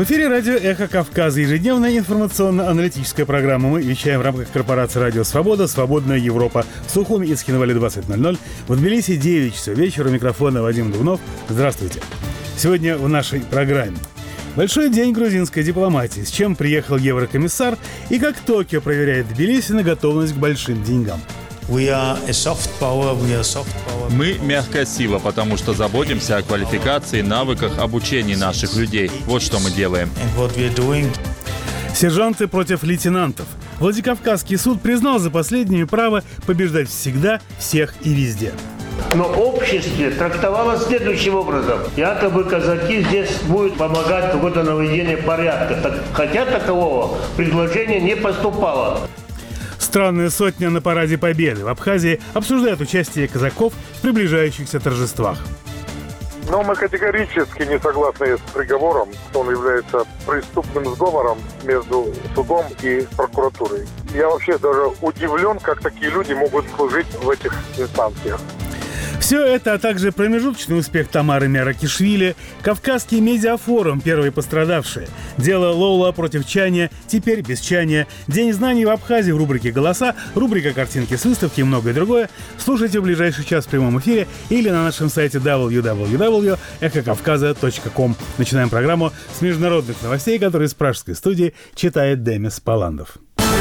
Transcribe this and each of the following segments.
В эфире радио «Эхо Кавказа», ежедневная информационно-аналитическая программа. Мы вещаем в рамках корпорации «Радио Свобода», «Свободная Европа». В Сухуми и Цхинвале 20:00. В Тбилиси 9 часов вечера. У микрофона Вадим Дугнов. Здравствуйте. Сегодня в нашей программе большой день грузинской дипломатии, с чем приехал еврокомиссар и как Токио проверяет Тбилиси на готовность к большим деньгам. Мы мягкая сила, потому что заботимся о квалификации, навыках, обучении наших людей. Вот что мы делаем. Сержанты против лейтенантов. Владикавказский суд признал за последними право побеждать всегда, всех и везде. Но общество трактовало следующим образом. Якобы казаки здесь будут помогать в какое-то наведение порядка. Хотя такового предложения не поступало. Странная сотня на параде Победы в Абхазии обсуждает участие казаков в приближающихся торжествах. Но мы категорически не согласны с приговором, что он является преступным сговором между судом и прокуратурой. Я вообще даже удивлен, как такие люди могут служить в этих инстанциях. Все это, а также промежуточный успех Тамары Мяракишвили, Кавказский медиафорум «Первые пострадавшие», дело Лоула против Чания, теперь без Чания, День знаний в Абхазии в рубрике «Голоса», рубрика «Картинки с выставки» и многое другое. Слушайте в ближайший час в прямом эфире или на нашем сайте www.эхокавказа.ком. Начинаем программу с международных новостей, которые из пражской студии читает Демис Паландов.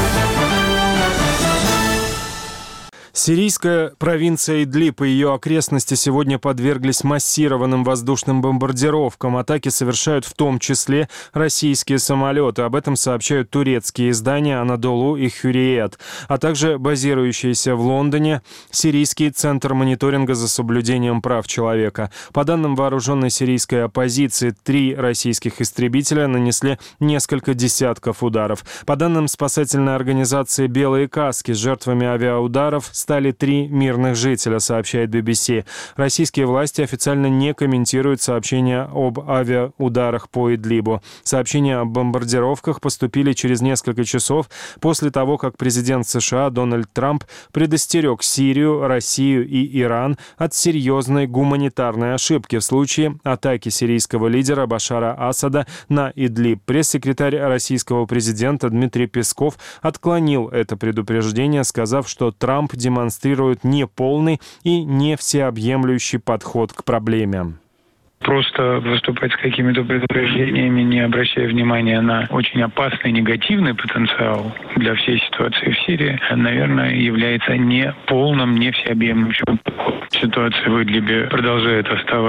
Сирийская провинция Идлиб и ее окрестности сегодня подверглись массированным воздушным бомбардировкам. Атаки совершают в том числе российские самолеты. Об этом сообщают турецкие издания «Анадолу» и «Хюриет», а также базирующийся в Лондоне Сирийский центр мониторинга за соблюдением прав человека. По данным вооруженной сирийской оппозиции, 3 российских истребителя нанесли несколько десятков ударов. По данным спасательной организации «Белые каски», жертвами авиаударов стали 3 мирных жителя, сообщает BBC. Российские власти официально не комментируют сообщения об авиаударах по Идлибу. Сообщения о бомбардировках поступили через несколько часов после того, как президент США Дональд Трамп предостерег Сирию, Россию и Иран от серьезной гуманитарной ошибки в случае атаки сирийского лидера Башара Асада на Идлиб. Пресс-секретарь российского президента Дмитрий Песков отклонил это предупреждение, сказав, что Трамп демонстрирует неполный и не всеобъемлющий подход к проблеме. Просто выступать с какими-то предупреждениями, не обращая внимания на очень опасный негативный потенциал для всей ситуации в Сирии, наверное, является не полным, не всеобъемлющим подходом. Ситуация в Идлибе продолжает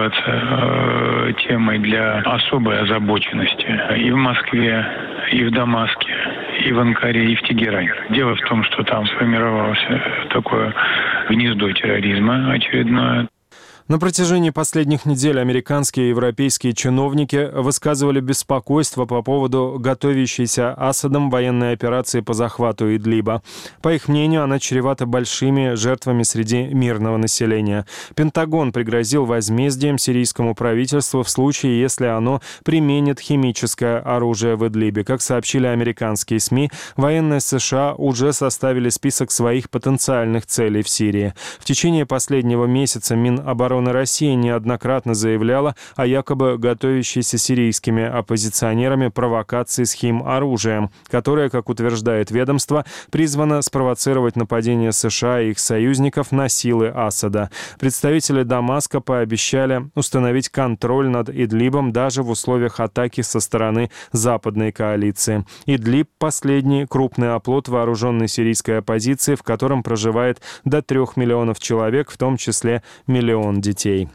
оставаться темой для особой озабоченности и в Москве, и в Дамаске, и в Анкаре, и в Тегеране. Дело в том, что там сформировалось такое гнездо терроризма очередное. На протяжении последних недель американские и европейские чиновники высказывали беспокойство по поводу готовящейся Асадом военной операции по захвату Идлиба. По их мнению, она чревата большими жертвами среди мирного населения. Пентагон пригрозил возмездием сирийскому правительству в случае, если оно применит химическое оружие в Идлибе. Как сообщили американские СМИ, военные США уже составили список своих потенциальных целей в Сирии. В течение последнего месяца Минобороны России неоднократно заявляла о якобы готовящейся сирийскими оппозиционерами провокации с химоружием, которая, как утверждает ведомство, призвана спровоцировать нападение США и их союзников на силы Асада. Представители Дамаска пообещали установить контроль над Идлибом даже в условиях атаки со стороны западной коалиции. Идлиб – последний крупный оплот вооруженной сирийской оппозиции, в котором проживает до 3 миллионов человек, в том числе миллион детей.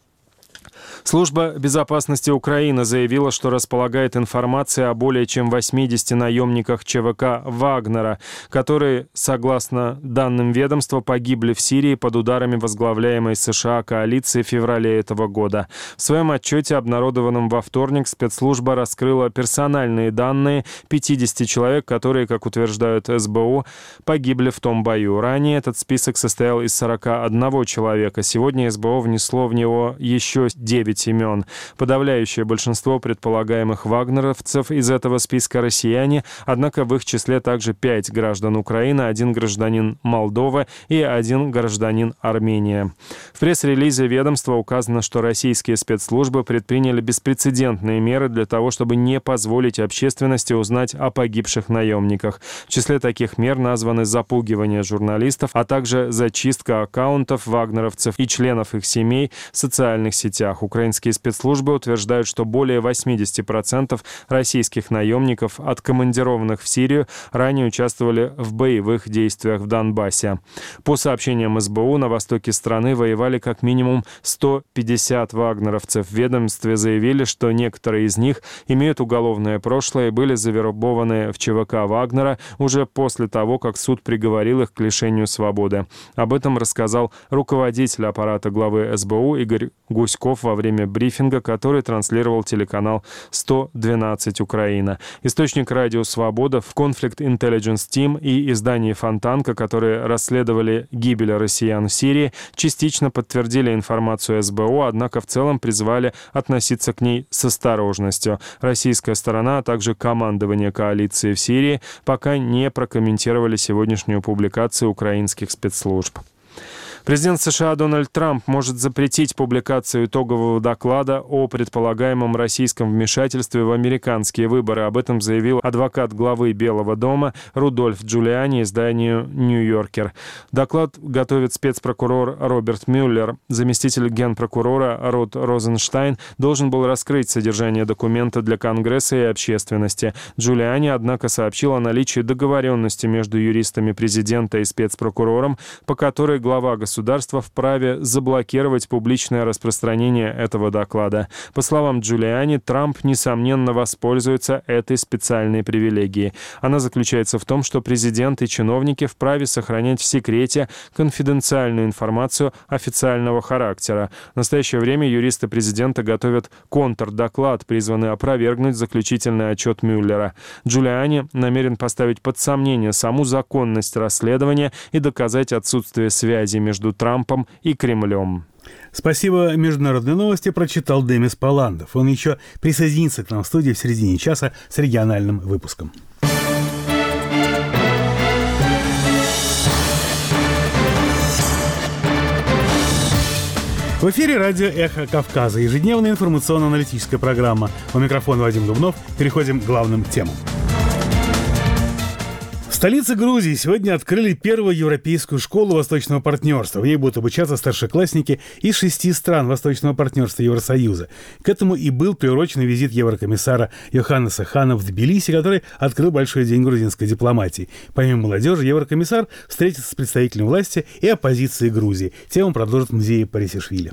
Служба безопасности Украины заявила, что располагает информацией о более чем 80 наемниках ЧВК «Вагнера», которые, согласно данным ведомства, погибли в Сирии под ударами возглавляемой США коалиции в феврале этого года. В своем отчете, обнародованном во вторник, спецслужба раскрыла персональные данные 50 человек, которые, как утверждают СБУ, погибли в том бою. Ранее этот список состоял из 41 человека. Сегодня СБУ внесло в него еще 9 9 имен. Подавляющее большинство предполагаемых вагнеровцев из этого списка россияне, однако в их числе также 5 граждан Украины, 1 гражданин Молдовы и 1 гражданин Армении. В пресс-релизе ведомства указано, что российские спецслужбы предприняли беспрецедентные меры для того, чтобы не позволить общественности узнать о погибших наемниках. В числе таких мер названы запугивание журналистов, а также зачистка аккаунтов вагнеровцев и членов их семей в социальных сетях. Украинские спецслужбы утверждают, что более 80% российских наемников, откомандированных в Сирию, ранее участвовали в боевых действиях в Донбассе. По сообщениям СБУ, на востоке страны воевали как минимум 150 вагнеровцев. В ведомстве заявили, что некоторые из них имеют уголовное прошлое и были завербованы в ЧВК Вагнера уже после того, как суд приговорил их к лишению свободы. Об этом рассказал руководитель аппарата главы СБУ Игорь Гуськов во время брифинга, который транслировал телеканал 112 Украина. Источник радио «Свобода» в Conflict Intelligence Team и издании «Фонтанка», которые расследовали гибель россиян в Сирии, частично подтвердили информацию СБУ, однако в целом призвали относиться к ней с осторожностью. Российская сторона, а также командование коалиции в Сирии пока не прокомментировали сегодняшнюю публикацию украинских спецслужб. Президент США Дональд Трамп может запретить публикацию итогового доклада о предполагаемом российском вмешательстве в американские выборы. Об этом заявил адвокат главы Белого дома Рудольф Джулиани изданию «Нью-Йоркер». Доклад готовит спецпрокурор Роберт Мюллер. Заместитель генпрокурора Род Розенштайн должен был раскрыть содержание документа для Конгресса и общественности. Джулиани, однако, сообщил о наличии договоренности между юристами президента и спецпрокурором, по которой глава государства вправе заблокировать публичное распространение этого доклада. По словам Джулиани, Трамп, несомненно, воспользуется этой специальной привилегией. Она заключается в том, что президент и чиновники вправе сохранять в секрете конфиденциальную информацию официального характера. В настоящее время юристы президента готовят контрдоклад, призванный опровергнуть заключительный отчет Мюллера. Джулиани намерен поставить под сомнение саму законность расследования и доказать отсутствие связи между Трампом и Кремлем. Спасибо. Международные новости прочитал Демис Паландов. Он еще присоединится к нам в студии в середине часа с региональным выпуском. В эфире радио «Эхо Кавказа». Ежедневная информационно-аналитическая программа. У микрофона Вадим Дубнов. Переходим к главным темам. В столице Грузии сегодня открыли первую европейскую школу Восточного партнерства. В ней будут обучаться старшеклассники из 6 стран Восточного партнерства Евросоюза. К этому и был приурочен визит еврокомиссара Йоханнеса Хана в Тбилиси, который открыл большой день грузинской дипломатии. Помимо молодежи, еврокомиссар встретится с представителями власти и оппозиции Грузии. Тему продолжит музей Парисишвили.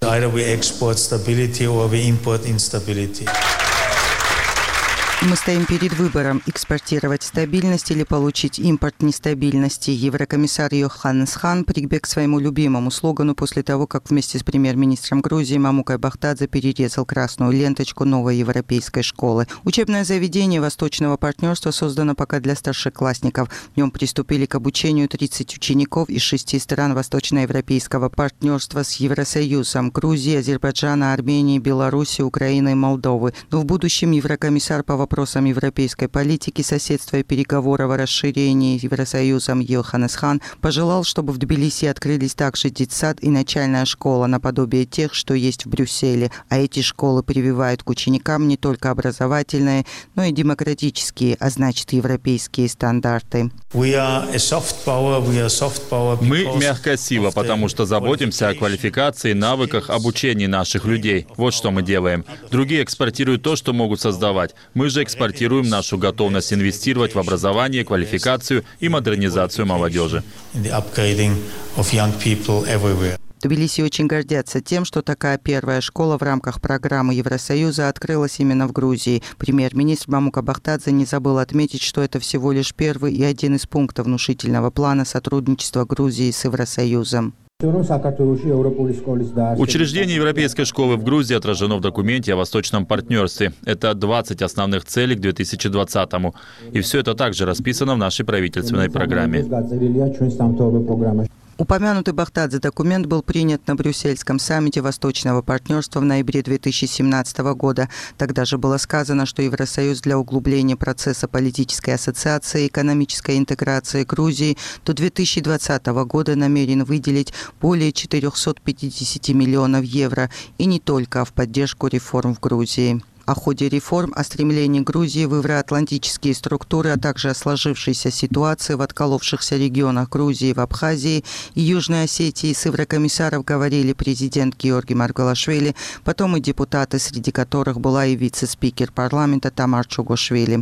Мы стоим перед выбором – экспортировать стабильность или получить импорт нестабильности. Еврокомиссар Йоханнес Хан прибег к своему любимому слогану после того, как вместе с премьер-министром Грузии Мамукай Бахтадзе перерезал красную ленточку новой европейской школы. Учебное заведение Восточного партнерства создано пока для старшеклассников. В нем приступили к обучению 30 учеников из 6 стран Восточноевропейского партнерства с Евросоюзом – Грузии, Азербайджана, Армении, Беларуси, Украины и Молдовы. Но в будущем еврокомиссар по вопросам европейской политики, соседства и переговоров о расширении Евросоюзом Йоханнес Хан пожелал, чтобы в Тбилиси открылись также детсад и начальная школа наподобие тех, что есть в Брюсселе. А эти школы прививают к ученикам не только образовательные, но и демократические, а значит европейские стандарты. Мы мягкая сила, потому что заботимся о квалификации, навыках, обучении наших людей. Вот что мы делаем. Другие экспортируют то, что могут создавать. Мы же экспортируем нашу готовность инвестировать в образование, квалификацию и модернизацию молодежи. Тбилиси очень гордятся тем, что такая первая школа в рамках программы Евросоюза открылась именно в Грузии. Премьер-министр Мамукай Бахтадзе не забыл отметить, что это всего лишь первый и один из пунктов внушительного плана сотрудничества Грузии с Евросоюзом. Учреждение Европейской школы в Грузии отражено в документе о Восточном партнерстве. Это 20 основных целей к 2020-му. И все это также расписано в нашей правительственной программе. Упомянутый Бахтадзе документ был принят на Брюссельском саммите Восточного партнерства в ноябре 2017 года. Тогда же было сказано, что Евросоюз для углубления процесса политической ассоциации и экономической интеграции Грузии до 2020 года намерен выделить более 450 миллионов евро, и не только в поддержку реформ в Грузии. О ходе реформ, о стремлении Грузии в евроатлантические структуры, а также о сложившейся ситуации в отколовшихся регионах Грузии, в Абхазии и Южной Осетии с еврокомиссаров говорили президент Георгий Маргвелашвили, потом и депутаты, среди которых была и вице-спикер парламента Тамар Чугошвили.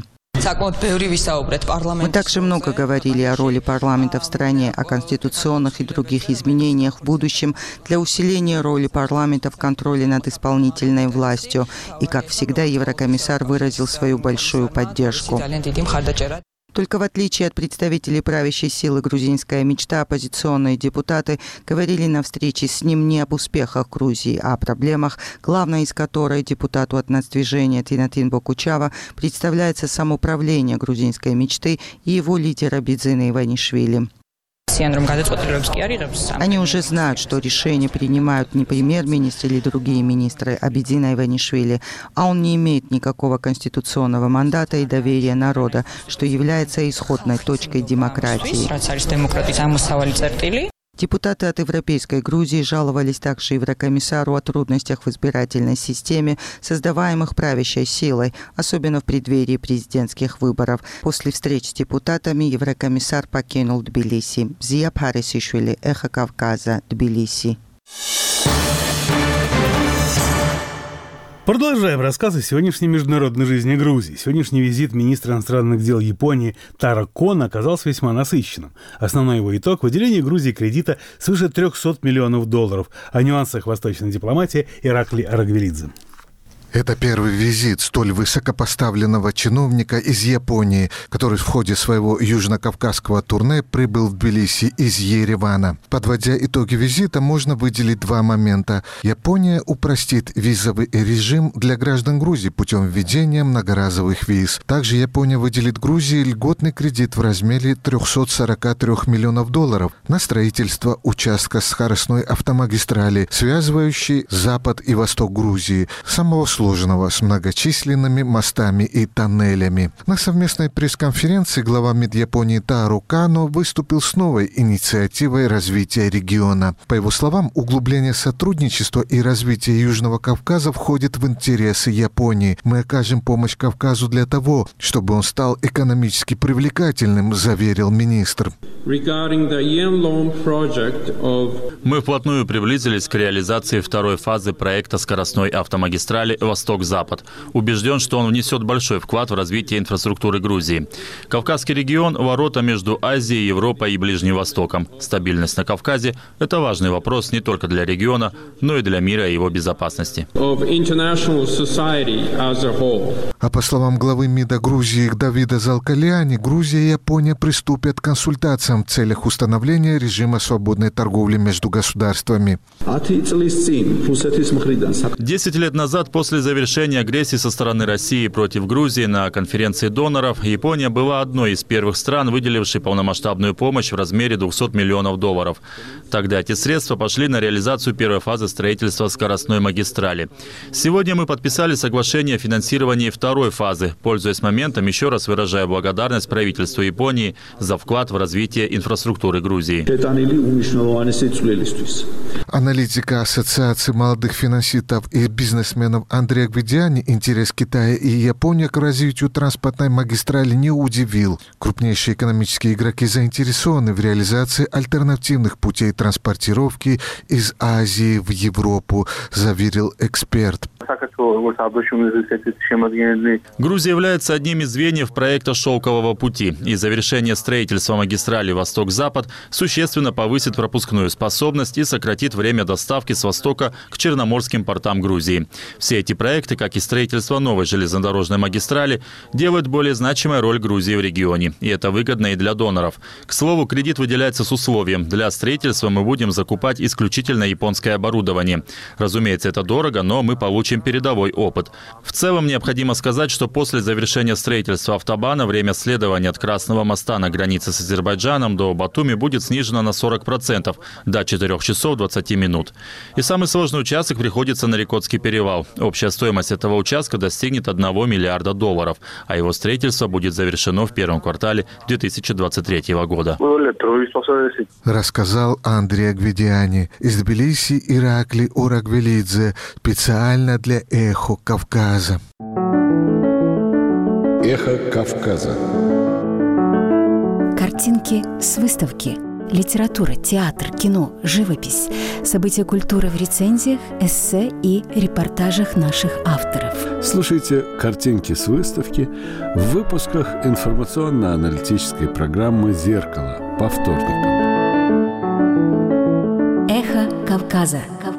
Мы также много говорили о роли парламента в стране, о конституционных и других изменениях в будущем для усиления роли парламента в контроле над исполнительной властью. И, как всегда, еврокомиссар выразил свою большую поддержку. Только в отличие от представителей правящей силы «Грузинская мечта», оппозиционные депутаты говорили на встрече с ним не об успехах Грузии, а о проблемах, главной из которой депутату от нацдвижения Тинатин Бокучава представляется самоуправление «Грузинской мечты» и его лидера Бидзина Иванишвили. Они уже знают, что решения принимают не премьер-министр или другие министры, а Бидзина Иванишвили, а он не имеет никакого конституционного мандата и доверия народа, что является исходной точкой демократии. Депутаты от Европейской Грузии жаловались также еврокомиссару о трудностях в избирательной системе, создаваемых правящей силой, особенно в преддверии президентских выборов. После встреч с депутатами еврокомиссар покинул Тбилиси. Зия Парисишвили, Эхо Кавказа, Тбилиси. Продолжаем рассказ о сегодняшней международной жизни Грузии. Сегодняшний визит министра иностранных дел Японии Таро Коно оказался весьма насыщенным. Основной его итог – выделение Грузии кредита свыше $300 миллионов. О нюансах восточной дипломатии Иракли Арагвелидзе. Это первый визит столь высокопоставленного чиновника из Японии, который в ходе своего южнокавказского турне прибыл в Тбилиси из Еревана. Подводя итоги визита, можно выделить два момента. Япония упростит визовый режим для граждан Грузии путем введения многоразовых виз. Также Япония выделит Грузии льготный кредит в размере $343 миллионов на строительство участка скоростной автомагистрали, связывающей запад и восток Грузии, самого сложного с многочисленными мостами и тоннелями. На совместной пресс-конференции глава МИД Японии Таро Коно выступил с новой инициативой развития региона. По его словам, углубление сотрудничества и развитие Южного Кавказа входит в интересы Японии. Мы окажем помощь Кавказу для того, чтобы он стал экономически привлекательным, заверил министр. Мы вплотную приблизились к реализации второй фазы проекта скоростной автомагистрали «Восток-Запад». Убежден, что он внесет большой вклад в развитие инфраструктуры Грузии. Кавказский регион – ворота между Азией, Европой и Ближним Востоком. Стабильность на Кавказе – это важный вопрос не только для региона, но и для мира и его безопасности. А по словам главы МИДа Грузии Давида Залкаляни, Грузия и Япония приступят к консультациям в целях установления режима свободной торговли между государствами. 10 лет назад, после завершения агрессии со стороны России против Грузии на конференции доноров, Япония была одной из первых стран, выделившей полномасштабную помощь в размере $200 миллионов. Тогда эти средства пошли на реализацию первой фазы строительства скоростной магистрали. Сегодня мы подписали соглашение о финансировании второй фазы. Пользуясь моментом, еще раз выражаю благодарность правительству Японии за вклад в развитие инфраструктуры Грузии. Аналитика Ассоциации молодых финансистов и бизнесменов Андрей Гвидиани интерес Китая и Японии к развитию транспортной магистрали не удивил. Крупнейшие экономические игроки заинтересованы в реализации альтернативных путей транспортировки из Азии в Европу, заверил эксперт. Грузия является одним из звеньев проекта «Шелкового пути», и завершение строительства магистрали «Восток-Запад» существенно повысит пропускную способность и сократит время доставки с востока к черноморским портам Грузии. Все эти такие проекты, как и строительство новой железнодорожной магистрали, делают более значимой роль Грузии в регионе. И это выгодно и для доноров. К слову, кредит выделяется с условием: для строительства мы будем закупать исключительно японское оборудование. Разумеется, это дорого, но мы получим передовой опыт. В целом, необходимо сказать, что после завершения строительства автобана время следования от Красного моста на границе с Азербайджаном до Батуми будет снижено на 40%, до 4 часов 20 минут. И самый сложный участок приходится на Рикотский перевал. Общая стоимость этого участка достигнет $1 миллиарда, а его строительство будет завершено в первом квартале 2023 года. Рассказал Андрей Агведиани. Из Тбилиси Иракли Урагвелидзе. Специально для «Эхо Кавказа». «Эхо Кавказа». Картинки с выставки. Литература, театр, кино, живопись. События культуры в рецензиях, эссе и репортажах наших авторов. Слушайте картинки с выставки в выпусках информационно-аналитической программы «Зеркало» по вторникам. Эхо Кавказа.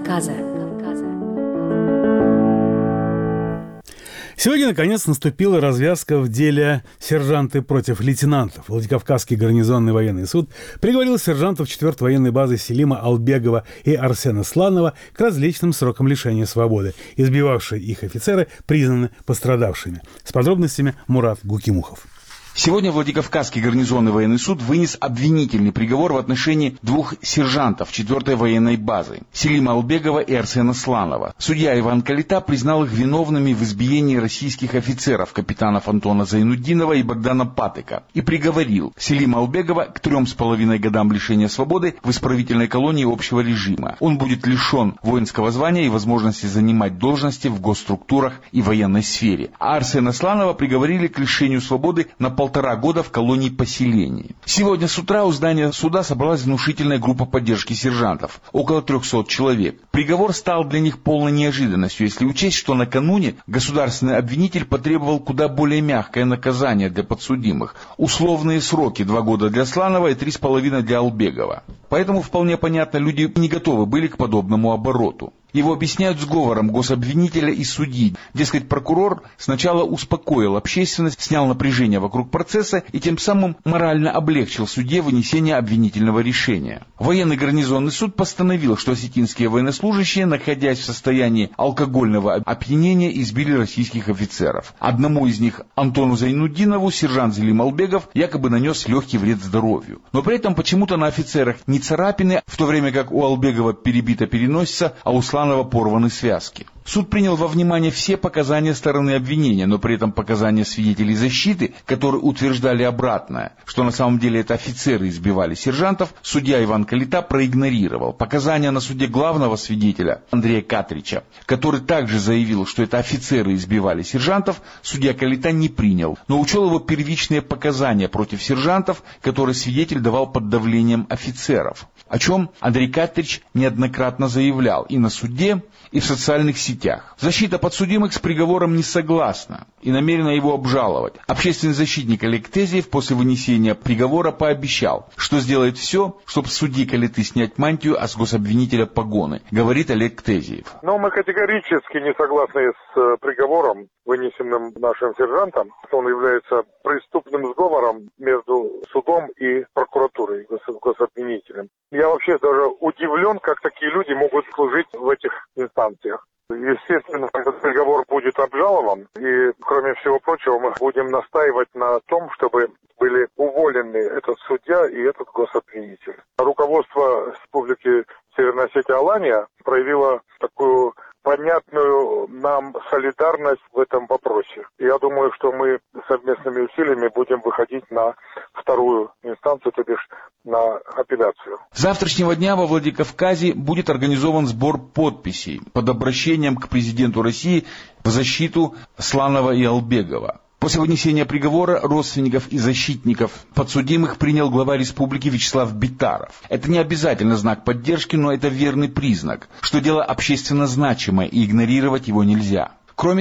Сегодня, наконец, наступила развязка в деле «Сержанты против лейтенантов». Владикавказский гарнизонный военный суд приговорил сержантов 4-й военной базы Селима Албегова и Арсена Сланова к различным срокам лишения свободы. Избивавшие их офицеры признаны пострадавшими. С подробностями Мурат Гукимухов. Сегодня Владикавказский гарнизонный военный суд вынес обвинительный приговор в отношении 2 сержантов 4-й военной базы – Селима Албегова и Арсена Сланова. Судья Иван Калита признал их виновными в избиении российских офицеров капитанов Антона Зайнутдинова и Богдана Патыка и приговорил Селима Албегова к 3,5 годам лишения свободы в исправительной колонии общего режима. Он будет лишен воинского звания и возможности занимать должности в госструктурах и военной сфере. А Арсена Сланова приговорили к лишению свободы на 1,5 года в колонии поселений. Сегодня с утра у здания суда собралась внушительная группа поддержки сержантов, около 300 человек. Приговор стал для них полной неожиданностью, если учесть, что накануне государственный обвинитель потребовал куда более мягкое наказание для подсудимых. Условные сроки 2 года для Сланова и 3,5 для Албегова. Поэтому вполне понятно, люди не готовы были к подобному обороту. Его объясняют сговором гособвинителя и судьи. Дескать, прокурор сначала успокоил общественность, снял напряжение вокруг процесса и тем самым морально облегчил судье вынесение обвинительного решения. Военный гарнизонный суд постановил, что осетинские военнослужащие, находясь в состоянии алкогольного опьянения, избили российских офицеров. Одному из них, Антону Зайнутдинову, сержант Селим Албегов якобы нанес легкий вред здоровью. Но при этом почему-то на офицерах не царапины, в то время как у Албегова перебита переносица, а у Сланова порваны связки. Суд принял во внимание все показания стороны обвинения, но при этом показания свидетелей защиты, которые утверждали обратное, что на самом деле это офицеры избивали сержантов, судья Иван Калита проигнорировал. Показания на суде главного свидетеля Андрея Катрича, который также заявил, что это офицеры избивали сержантов, судья Калита не принял, но учел его первичные показания против сержантов, которые свидетель давал под давлением офицеров, о чем Андрей Катрич неоднократно заявлял и на суде, и в социальных сетях. Защита подсудимых с приговором не согласна и намерена его обжаловать. Общественный защитник Олег Тезиев после вынесения приговора пообещал, что сделает все, чтобы с судьи Калиты снять мантию, а с гособвинителя погоны, говорит Олег Тезиев. Но мы категорически не согласны с приговором, вынесенным нашим сержантом. Он является преступным сговором между судом и прокуратурой, гособвинителем. Я вообще даже удивлен, как такие люди могут служить в этих инстанциях. Естественно, этот приговор будет обжалован, и, кроме всего прочего, мы будем настаивать на том, чтобы были уволены этот судья и этот гособвинитель. Руководство Республики Северная Осетия Алания проявило такую понятную нам солидарность в этом вопросе. Я думаю, что мы совместными усилиями будем выходить на вторую инстанцию, то бишь на апелляцию. С завтрашнего дня во Владикавказе будет организован сбор подписей под обращением к президенту России в защиту Сланова и Албегова. После вынесения приговора родственников и защитников подсудимых принял глава республики Вячеслав Битаров. Это не обязательно знак поддержки, но это верный признак, что дело общественно значимое и игнорировать его нельзя. Кроме того,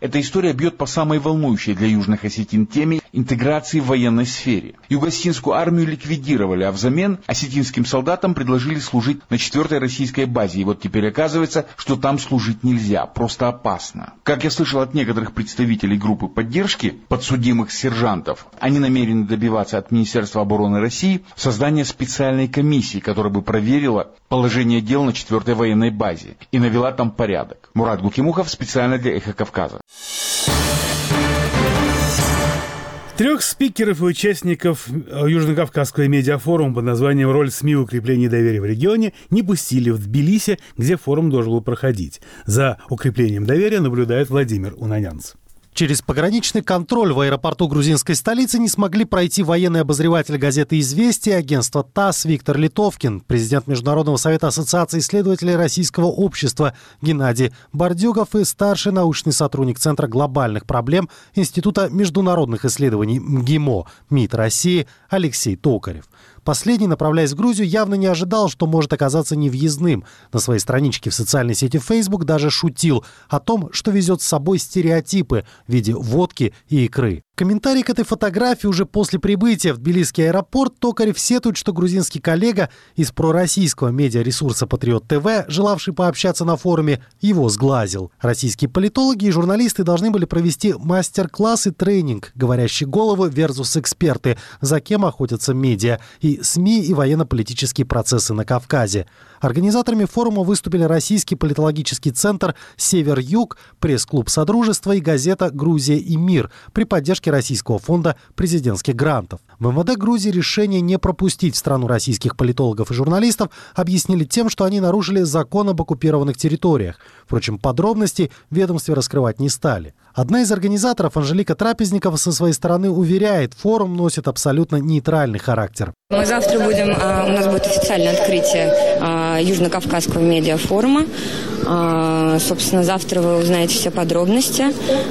Эта история бьет по самой волнующей для южных осетин теме интеграции в военной сфере. Юго-осетинскую армию ликвидировали, а взамен осетинским солдатам предложили служить на 4-й российской базе. И вот теперь оказывается, что там служить нельзя, просто опасно. Как я слышал от некоторых представителей группы поддержки подсудимых сержантов, они намерены добиваться от Министерства обороны России создания специальной комиссии, которая бы проверила положение дел на 4-й военной базе и навела там порядок. Мурат Гукимухов специально для «Эхо Кавказа». 3 спикеров и участников Южно-Кавказского медиафорума под названием «Роль СМИ в укреплении доверия в регионе» не пустили в Тбилиси, где форум должен был проходить. За укреплением доверия наблюдает Владимир Унанянц. Через пограничный контроль в аэропорту грузинской столицы не смогли пройти военный обозреватель газеты «Известия», агентства ТАСС Виктор Литовкин, президент Международного совета Ассоциации исследователей Российского общества Геннадий Бордюгов и старший научный сотрудник Центра глобальных проблем Института международных исследований МГИМО МИД России Алексей Токарев. Последний, направляясь в Грузию, явно не ожидал, что может оказаться невъездным. На своей страничке в социальной сети Facebook даже шутил о том, что везет с собой стереотипы в виде водки и икры. Комментарий к этой фотографии уже после прибытия в Тбилисский аэропорт Токарев сетует, что грузинский коллега из пророссийского медиаресурса «Патриот ТВ», желавший пообщаться на форуме, его сглазил. Российские политологи и журналисты должны были провести мастер-класс и тренинг «Говорящие головы versus эксперты», за кем охотятся медиа, и СМИ и военно-политические процессы на Кавказе. Организаторами форума выступили Российский политологический центр «Север-Юг», пресс-клуб «Содружество» и газета «Грузия и мир» при поддержке Российского фонда президентских грантов. В МВД Грузии решение не пропустить в страну российских политологов и журналистов объяснили тем, что они нарушили закон об оккупированных территориях. Впрочем, подробностей в ведомстве раскрывать не стали. Одна из организаторов, Анжелика Трапезникова, со своей стороны уверяет, форум носит абсолютно нейтральный характер. Мы завтра у нас будет официальное открытие Южно-Кавказского медиафорума. Собственно, завтра вы узнаете все подробности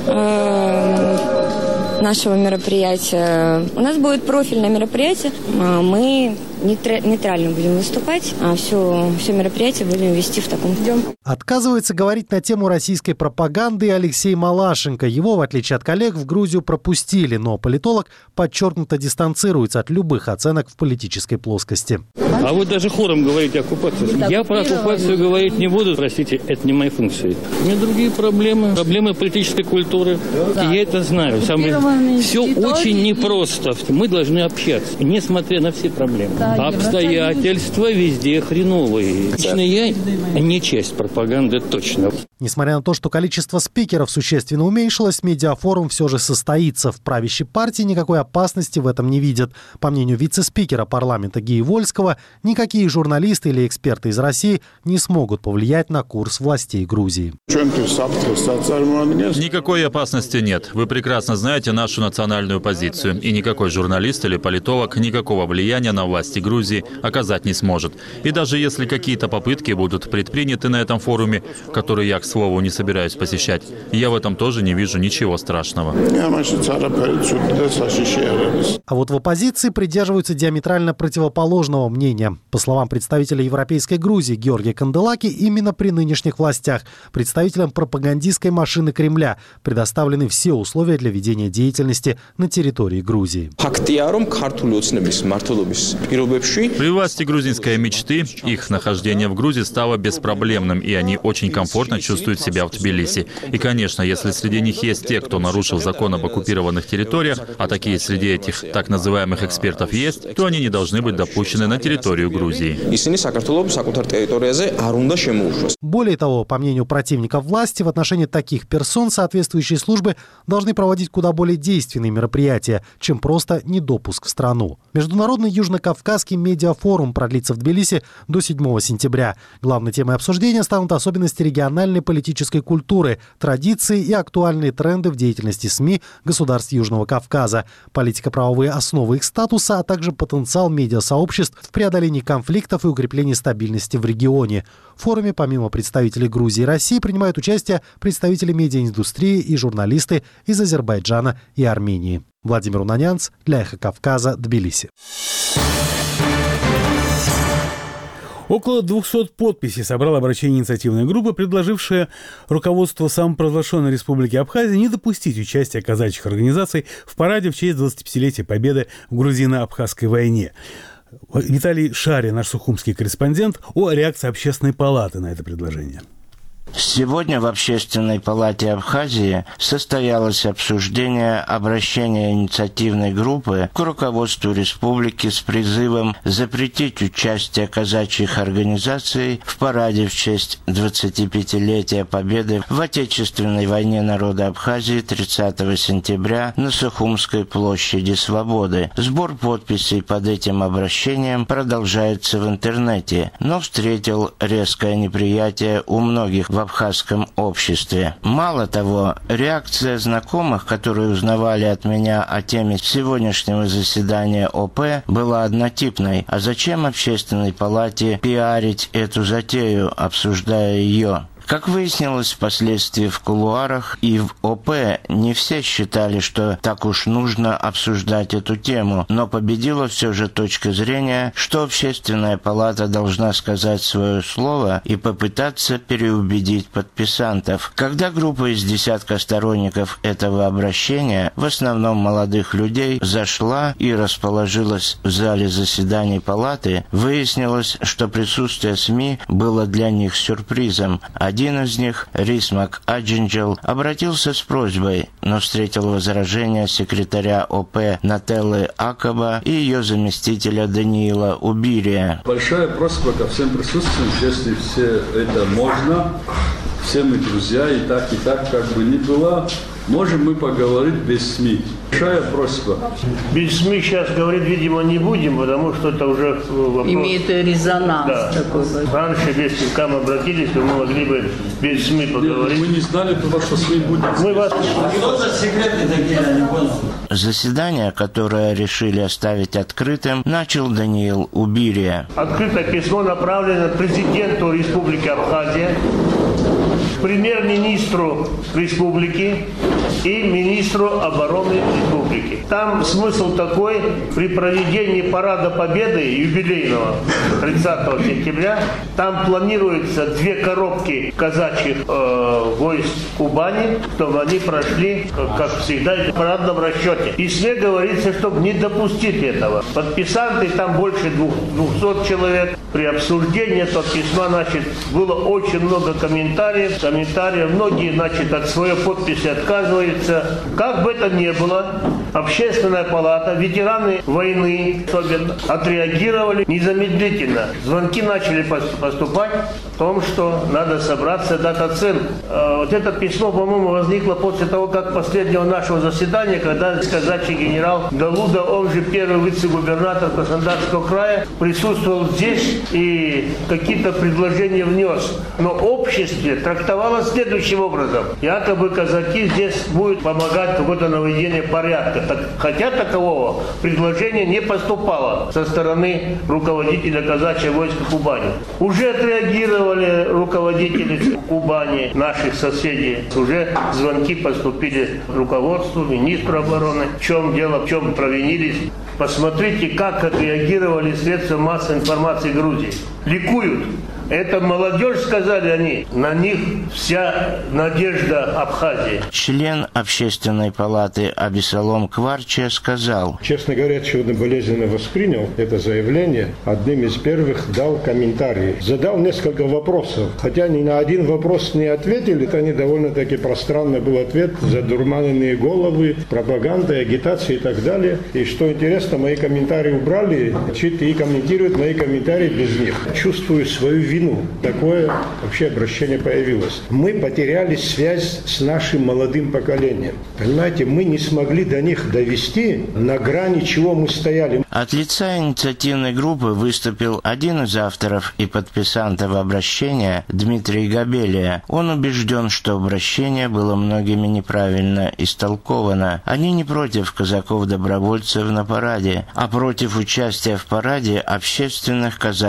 нашего мероприятия. У нас будет профильное мероприятие. Мы нейтрально будем выступать, а все мероприятие будем вести в таком виде. Отказывается говорить на тему российской пропаганды и Алексей Малашенко. Его, в отличие от коллег, в Грузию пропустили, но политолог подчеркнуто дистанцируется от любых оценок в политической плоскости. А вы даже хором говорите оккупацию. Я про оккупацию говорить не буду, простите, это не мои функции. У меня другие проблемы политической культуры. И я это знаю. Все очень непросто. Мы должны общаться, несмотря на все проблемы. Обстоятельства везде хреновые. Лично я не часть пропаганды точно. Несмотря на то, что количество спикеров существенно уменьшилось, медиафорум все же состоится. В правящей партии никакой опасности в этом не видят. По мнению вице-спикера парламента Гии Вольского, никакие журналисты или эксперты из России не смогут повлиять на курс властей Грузии. Никакой опасности нет. Вы прекрасно знаете нашу национальную позицию. И никакой журналист или политолог никакого влияния на власти Грузии оказать не сможет. И даже если какие-то попытки будут предприняты на этом форуме, который я, к слову, не собираюсь посещать, я в этом тоже не вижу ничего страшного. А вот в оппозиции придерживаются диаметрально противоположного мнения. По словам представителя Европейской Грузии Георгия Канделаки, именно при нынешних властях представителям пропагандистской машины Кремля предоставлены все условия для ведения деятельности на территории Грузии. При власти грузинской мечты их нахождение в Грузии стало беспроблемным, и они очень комфортно чувствуют себя в Тбилиси. И, конечно, если среди них есть те, кто нарушил закон об оккупированных территориях, а такие среди этих так называемых экспертов есть, то они не должны быть допущены на территорию Грузии. Более того, по мнению противников власти, в отношении таких персон соответствующие службы должны проводить куда более действенные мероприятия, чем просто недопуск в страну. Международный Южно-Кавказский медиафорум продлится в Тбилиси до 7 сентября. Главной темой обсуждения станут особенности региональной политической культуры, традиции и актуальные тренды в деятельности СМИ государств Южного Кавказа, политико-правовые основы их статуса, а также потенциал медиасообществ в преодолении конфликтов и укреплении стабильности в регионе. В форуме помимо представителей Грузии и России принимают участие представители медиаиндустрии и журналисты из Азербайджана и Армении. Владимир Унанянц для «Эхо Кавказа», Тбилиси. Около 200 подписей собрало обращение инициативной группы, предложившая руководству самопровозглашенной Республики Абхазия не допустить участия казачьих организаций в параде в честь 25-летия победы в грузино-абхазской войне. Виталий Шарин, наш сухумский корреспондент, о реакции Общественной палаты на это предложение. Сегодня в Общественной палате Абхазии состоялось обсуждение обращения инициативной группы к руководству республики с призывом запретить участие казачьих организаций в параде в честь 25-летия победы в Отечественной войне народа Абхазии 30 сентября на Сухумской площади Свободы. Сбор подписей под этим обращением продолжается в интернете, но встретил резкое неприятие у многих в абхазском обществе. Мало того, реакция знакомых, которые узнавали от меня о теме сегодняшнего заседания ОП, была однотипной. А зачем Общественной палате пиарить эту затею, обсуждая ее? Как выяснилось впоследствии в кулуарах и в ОП, не все считали, что так уж нужно обсуждать эту тему, но победила все же точка зрения, что Общественная палата должна сказать свое слово и попытаться переубедить подписантов. Когда группа из десятка сторонников этого обращения, в основном молодых людей, зашла и расположилась в зале заседаний палаты, выяснилось, что присутствие СМИ было для них сюрпризом. Один из них, Рисмак Аджинджел, обратился с просьбой, но встретил возражения секретаря ОП Нателлы Акаба и ее заместителя Даниила Убирия. Большая просьба ко всем присутствующим, если все это можно, все мы друзья, и так, как бы ни было, можем мы поговорить без СМИ. Большая просьба. Без СМИ сейчас говорить, видимо, не будем, потому что это уже вопрос... Имеет резонанс. Да. Такой. Раньше, если к нам обратились, то мы могли бы без СМИ поговорить. Мы не знали, что СМИ будет. Мы вас... Что за секреты такие, я не понял. Заседание, которое решили оставить открытым, начал Даниил Убирия. Открытое письмо направлено президенту Республики Абхазия, премьер-министру республики и министру обороны республики. Там смысл такой: при проведении парада Победы юбилейного 30 сентября там планируется 2 коробки казачьих войск Кубани, чтобы они прошли, как всегда, в парадном расчете. И СМИ говорится, чтобы не допустить этого. Подписанты там больше 200 человек. При обсуждении этого письма, было очень много комментариев. Многие, от своей подписи отказываются. Как бы это ни было, Общественная палата, ветераны войны особенно, отреагировали незамедлительно. Звонки начали поступать о том, что надо собраться, дать оценку. Вот это письмо, по-моему, возникло после того, как последнего нашего заседания, когда казачий генерал Галуда, он же первый вице-губернатор Краснодарского края, присутствовал здесь и какие-то предложения внес. Но общество трактовало следующим образом: якобы казаки здесь будут помогать какое-то наведение порядка. Хотя такового предложения не поступало со стороны руководителя казачьего войска Кубани. Уже отреагировали руководители Кубани, наших соседей. Уже звонки поступили руководству, министру обороны. В чем дело, в чем провинились. Посмотрите, как отреагировали средства массовой информации Грузии. Ликуют. Это молодежь, сказали они, на них вся надежда Абхазии. Член Общественной палаты Абисалом Кварча сказал: честно говоря, сегодня болезненно воспринял это заявление. Одним из первых дал комментарий. Задал несколько вопросов. Хотя ни на один вопрос не ответили, это не довольно-таки пространный был ответ. Задурманенные головы, пропаганда, агитация и так далее. И что интересно, мои комментарии убрали, и комментируют мои комментарии без них. Чувствую свою вину. Такое вообще обращение появилось. Мы потеряли связь с нашим молодым поколением. Понимаете, мы не смогли до них довести, на грани чего мы стояли. От лица инициативной группы выступил один из авторов и подписантов обращения, Дмитрий Габелия. Он убежден, что обращение было многими неправильно истолковано. Они не против казаков-добровольцев на параде, а против участия в параде общественных казачьих организаций.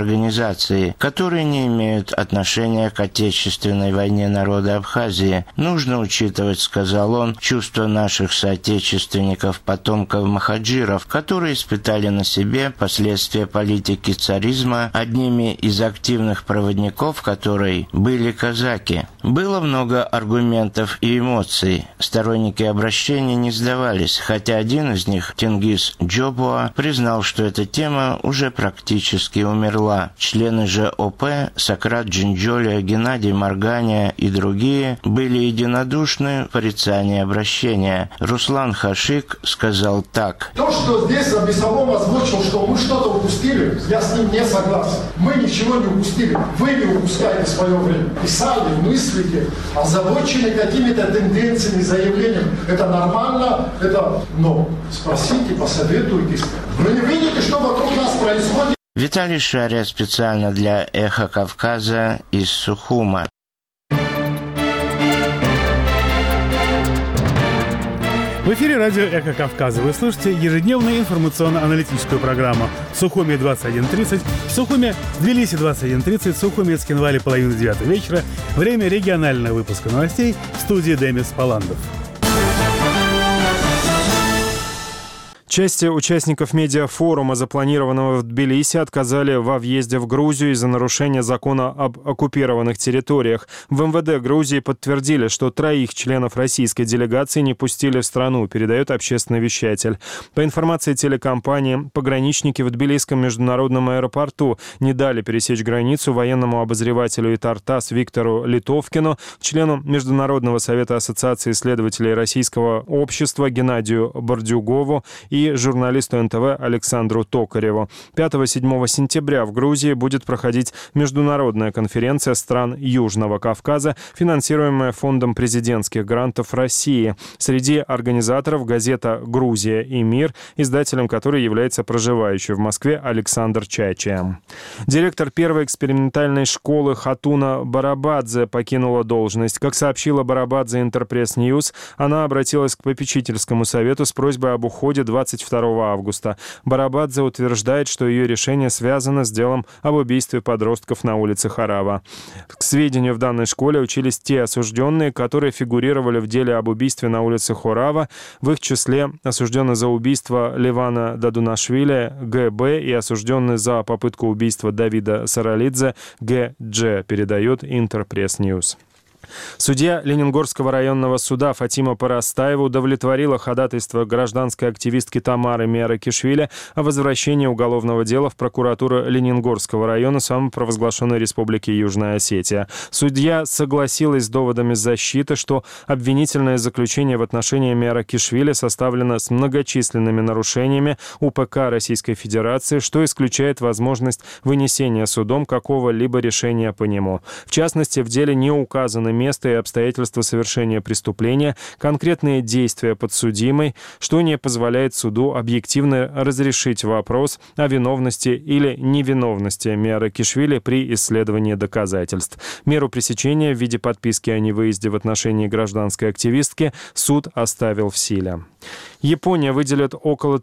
организации, которые не имеют отношения к Отечественной войне народа Абхазии. Нужно учитывать, сказал он, чувства наших соотечественников, потомков махаджиров, которые испытали на себе последствия политики царизма, одними из активных проводников которой были казаки. Было много аргументов и эмоций. Сторонники обращения не сдавались, хотя один из них, Тенгиз Джобуа, признал, что эта тема уже практически умерла. Члены же ОП, Сократ Джинджолия, Геннадий Марганя и другие были единодушны в порицании обращения. Руслан Хашик сказал так. То, что здесь Абисалом озвучил, что мы что-то упустили, я с ним не согласен. Мы ничего не упустили. Вы не упускаете свое время. Писали, мыслите, озабочены какими-то тенденциями, заявлениями. Это нормально, но спросите, посоветуйтесь. Вы не видите, что вокруг нас происходит? Виталий Шария специально для «Эхо Кавказа» из Сухума. В эфире радио «Эхо Кавказа». Вы слушаете ежедневную информационно-аналитическую программу «Сухуми 21:30». В Сухуме, Тбилиси 21:30, в Сухуме, Цхинвале, 8:30 вечера. Время регионального выпуска новостей в студии Демис Паландов. Части участников медиафорума, запланированного в Тбилиси, отказали во въезде в Грузию из-за нарушения закона об оккупированных территориях. В МВД Грузии подтвердили, что 3 членов российской делегации не пустили в страну, передает общественный вещатель. По информации телекомпании, пограничники в Тбилисском международном аэропорту не дали пересечь границу военному обозревателю ИТАР-ТАСС Виктору Литовкину, члену Международного совета Ассоциации исследователей Российского общества Геннадию Бордюгову и журналисту НТВ Александру Токареву. 5-7 сентября в Грузии будет проходить международная конференция стран Южного Кавказа, финансируемая Фондом президентских грантов России. Среди организаторов газета «Грузия и мир», издателем которой является проживающий в Москве Александр Чачия. Директор первой экспериментальной школы Хатуна Барабадзе покинула должность. Как сообщила Барабадзе Интерпресс Ньюс, она обратилась к попечительскому совету с просьбой об уходе 22 августа. Барабадзе утверждает, что ее решение связано с делом об убийстве подростков на улице Харава. К сведению, в данной школе учились те осужденные, которые фигурировали в деле об убийстве на улице Хорава, в их числе осужденный за убийство Левана Дадунашвили Г.Б. и осужденный за попытку убийства Давида Саралидзе Г.Дж., передает Интерпресс Ньюс. Судья Ленингорского районного суда Фатима Парастаева удовлетворила ходатайство гражданской активистки Тамары Миаракишвили о возвращении уголовного дела в прокуратуру Ленингорского района самопровозглашенной Республики Южная Осетия. Судья согласилась с доводами защиты, что обвинительное заключение в отношении Миаракишвили составлено с многочисленными нарушениями УПК Российской Федерации, что исключает возможность вынесения судом какого-либо решения по нему. В частности, в деле не указаны место и обстоятельства совершения преступления, конкретные действия подсудимой, что не позволяет суду объективно разрешить вопрос о виновности или невиновности Миаракишвили при исследовании доказательств. Меру пресечения в виде подписки о невыезде в отношении гражданской активистки суд оставил в силе. Япония выделит около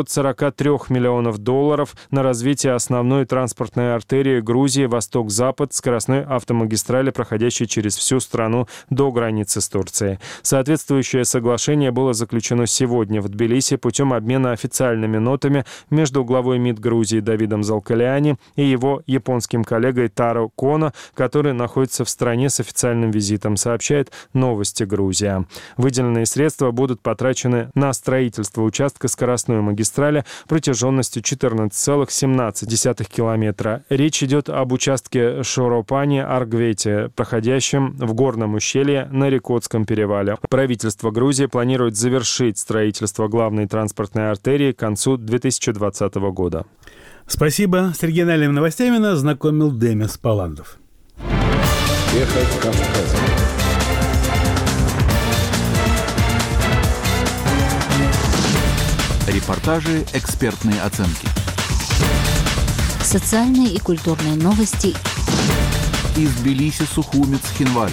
$343 миллионов на развитие основной транспортной артерии Грузии Восток-Запад, скоростной автомагистрали, проходящей через всю страну до границы с Турцией. Соответствующее соглашение было заключено сегодня в Тбилиси путем обмена официальными нотами между главой МИД Грузии Давидом Залкаляни и его японским коллегой Таро Коно, который находится в стране с официальным визитом, сообщает «Новости Грузия». Выделенные средства будут потрачены на строительство участка скоростной магистрали протяженностью 14,17 километра. Речь идет об участке Шоропани-Аргвети, проходящем в горном ущелье на Рекотском перевале. Правительство Грузии планирует завершить строительство главной транспортной артерии к концу 2020 года. Спасибо. С региональными новостями нас знакомил Демис Паландов. Эхо Кавказа. Репортажи, экспертные оценки. Социальные и культурные новости. Из Тбилиси, Сухуми, Цхинвали.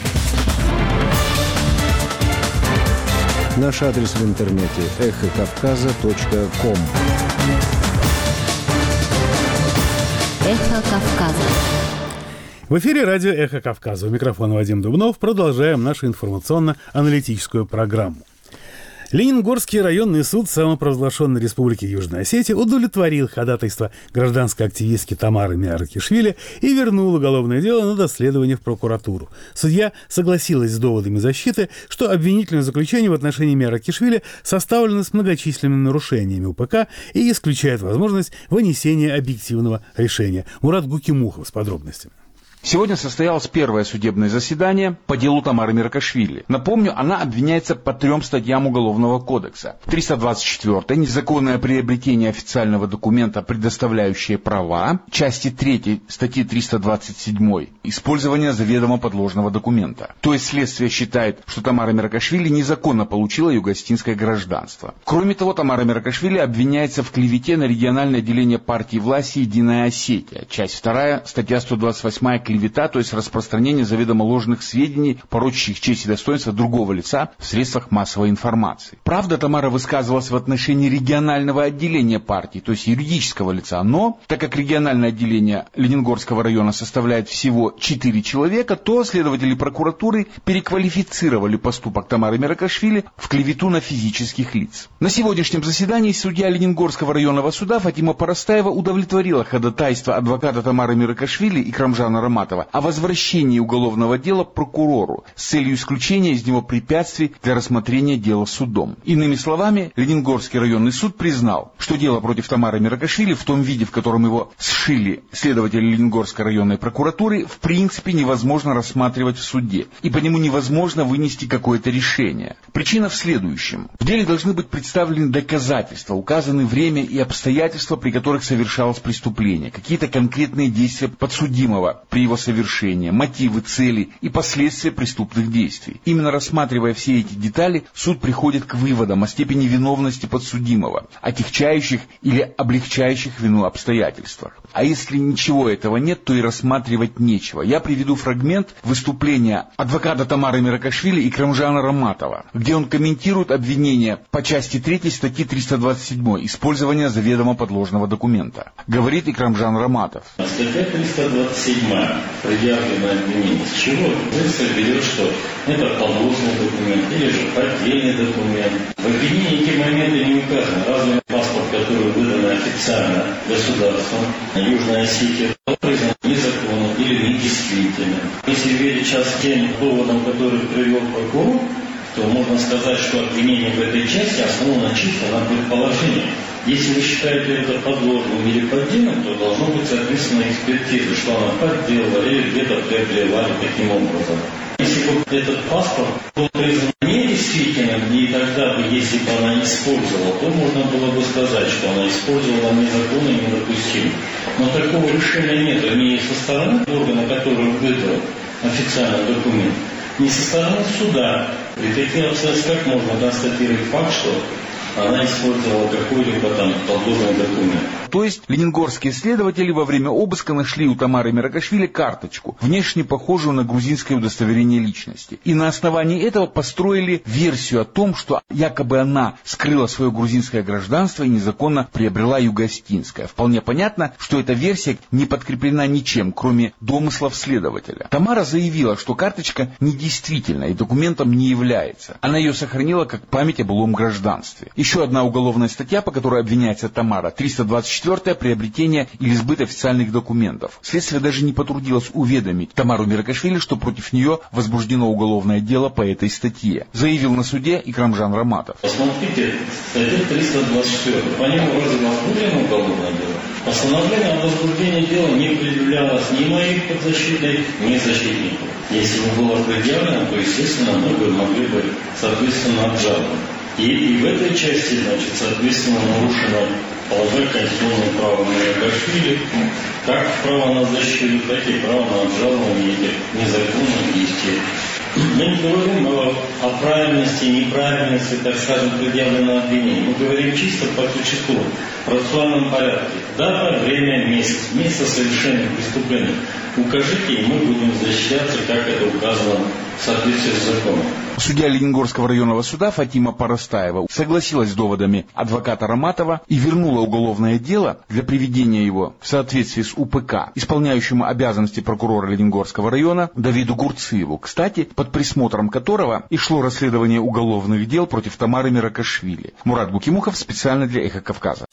Наш адрес в интернете эхокавказа.ком. Эхо Кавказа. В эфире радио «Эхо Кавказа». У микрофона Вадим Дубнов. Продолжаем нашу информационно-аналитическую программу. Ленингорский районный суд самопровозглашенной Республики Южная Осетия удовлетворил ходатайство гражданской активистки Тамары Миаракишвили и вернул уголовное дело на доследование в прокуратуру. Судья согласилась с доводами защиты, что обвинительное заключение в отношении Миаракишвили составлено с многочисленными нарушениями УПК и исключает возможность вынесения объективного решения. Мурат Гукимухов с подробностями. Сегодня состоялось первое судебное заседание по делу Тамары Миаракишвили. Напомню, она обвиняется по 3 статьям Уголовного кодекса. 324 незаконное приобретение официального документа, предоставляющее права. Части 3 статьи 327 использование заведомо подложного документа. То есть следствие считает, что Тамара Миаракишвили незаконно получила югославское гражданство. Кроме того, Тамара Миаракишвили обвиняется в клевете на региональное отделение партии власти «Единая Осетия». Часть 2 статья 128 клевета, то есть распространение заведомо ложных сведений, порочащих честь и достоинство другого лица в средствах массовой информации. Правда, Тамара высказывалась в отношении регионального отделения партии, то есть юридического лица, но, так как региональное отделение Ленингорского района составляет всего 4 человека, то следователи прокуратуры переквалифицировали поступок Тамары Миаракишвили в клевету на физических лиц. На сегодняшнем заседании судья Ленингорского районного суда Фатима Парастаева удовлетворила ходатайство адвоката Тамары Миаракишвили Икрамжана Раматова о возвращении уголовного дела прокурору с целью исключения из него препятствий для рассмотрения дела судом. Иными словами, Ленингорский районный суд признал, что дело против Тамары Миаракишвили в том виде, в котором его сшили следователи Ленингорской районной прокуратуры, в принципе невозможно рассматривать в суде, и по нему невозможно вынести какое-то решение. Причина в следующем. В деле должны быть представлены доказательства, указаны время и обстоятельства, при которых совершалось преступление, какие-то конкретные действия подсудимого при его совершении, мотивы, цели и последствия преступных действий. Именно рассматривая все эти детали, суд приходит к выводам о степени виновности подсудимого, отягчающих или облегчающих вину обстоятельствах. А если ничего этого нет, то и рассматривать нечего. Я приведу фрагмент выступления адвоката Тамары Миаракишвили Икрамжана Раматова, где он комментирует обвинение по части 3 статьи 327 использование заведомо подложного документа. Говорит Икрамжан Раматов. Статья 327 предъявленное обвинение. С чего? Следствие берет, что это подложный документ или же поддельный документ. В обвинении эти моменты не указаны. Разве паспорт, который выдан официально государством Южной Осетии, признан незаконным или недействительным. Если верить сейчас тем доводам, которые привел прокурор, то можно сказать, что обвинение в этой части основано чисто на предположении. Если вы считаете это подложным или поддельным, то должно быть соответственно экспертиза, что она подделала или где-то приобрела таким образом. Если бы этот паспорт был признан недействительным, и тогда бы, если бы она использовала, то можно было бы сказать, что она использовала незаконно и недопустимо. Но такого решения нет ни со стороны органа, который выдал официальный документ, ни со стороны суда. При таких обстоятельствах как можно констатировать факт, что она использовала какой-либо там подложный документ. То есть ленингорские следователи во время обыска нашли у Тамары Миаракишвили карточку, внешне похожую на грузинское удостоверение личности. И на основании этого построили версию о том, что якобы она скрыла свое грузинское гражданство и незаконно приобрела югославское. Вполне понятно, что эта версия не подкреплена ничем, кроме домыслов следователя. Тамара заявила, что карточка недействительна и документом не является. Она ее сохранила как память о былом гражданстве. Еще одна уголовная статья, по которой обвиняется Тамара, 324 приобретение или сбыт официальных документов. Следствие даже не потрудилось уведомить Тамару Миаракишвили, что против нее возбуждено уголовное дело по этой статье. Заявил на суде Икрамжан Раматов. Посмотрите, статья 324. По нему разве возбуждено уголовное дело? Постановление о возбуждении дела не предъявлялось ни моих подзащитных, ни защитников. Если бы было предъявлено, то, естественно, мы бы могли бы, соответственно, обжаловать. И в этой части, значит, соответственно, нарушено положение конституционного права Миаракишвили, как право на защиту, так и право на обжалование этих незаконных действий. Мы не говорим о правильности, неправильности, так скажем, предъявленного обвинения. Мы говорим чисто по существу, в процессуальном порядке. Дата, время, месяц. Место совершения преступления. укажите, и мы будем защищаться, как это указано в соответствии с законом. Судья Лениногорского районного суда Фатима Парастаева согласилась с доводами адвоката Роматова и вернула уголовное дело для приведения его в соответствии с УПК исполняющему обязанности прокурора Лениногорского района Давиду Гурциеву, кстати, под присмотром которого и шло расследование уголовных дел против Тамары Миракашвили. Мурат Букимухов специально для «Эхо Кавказа».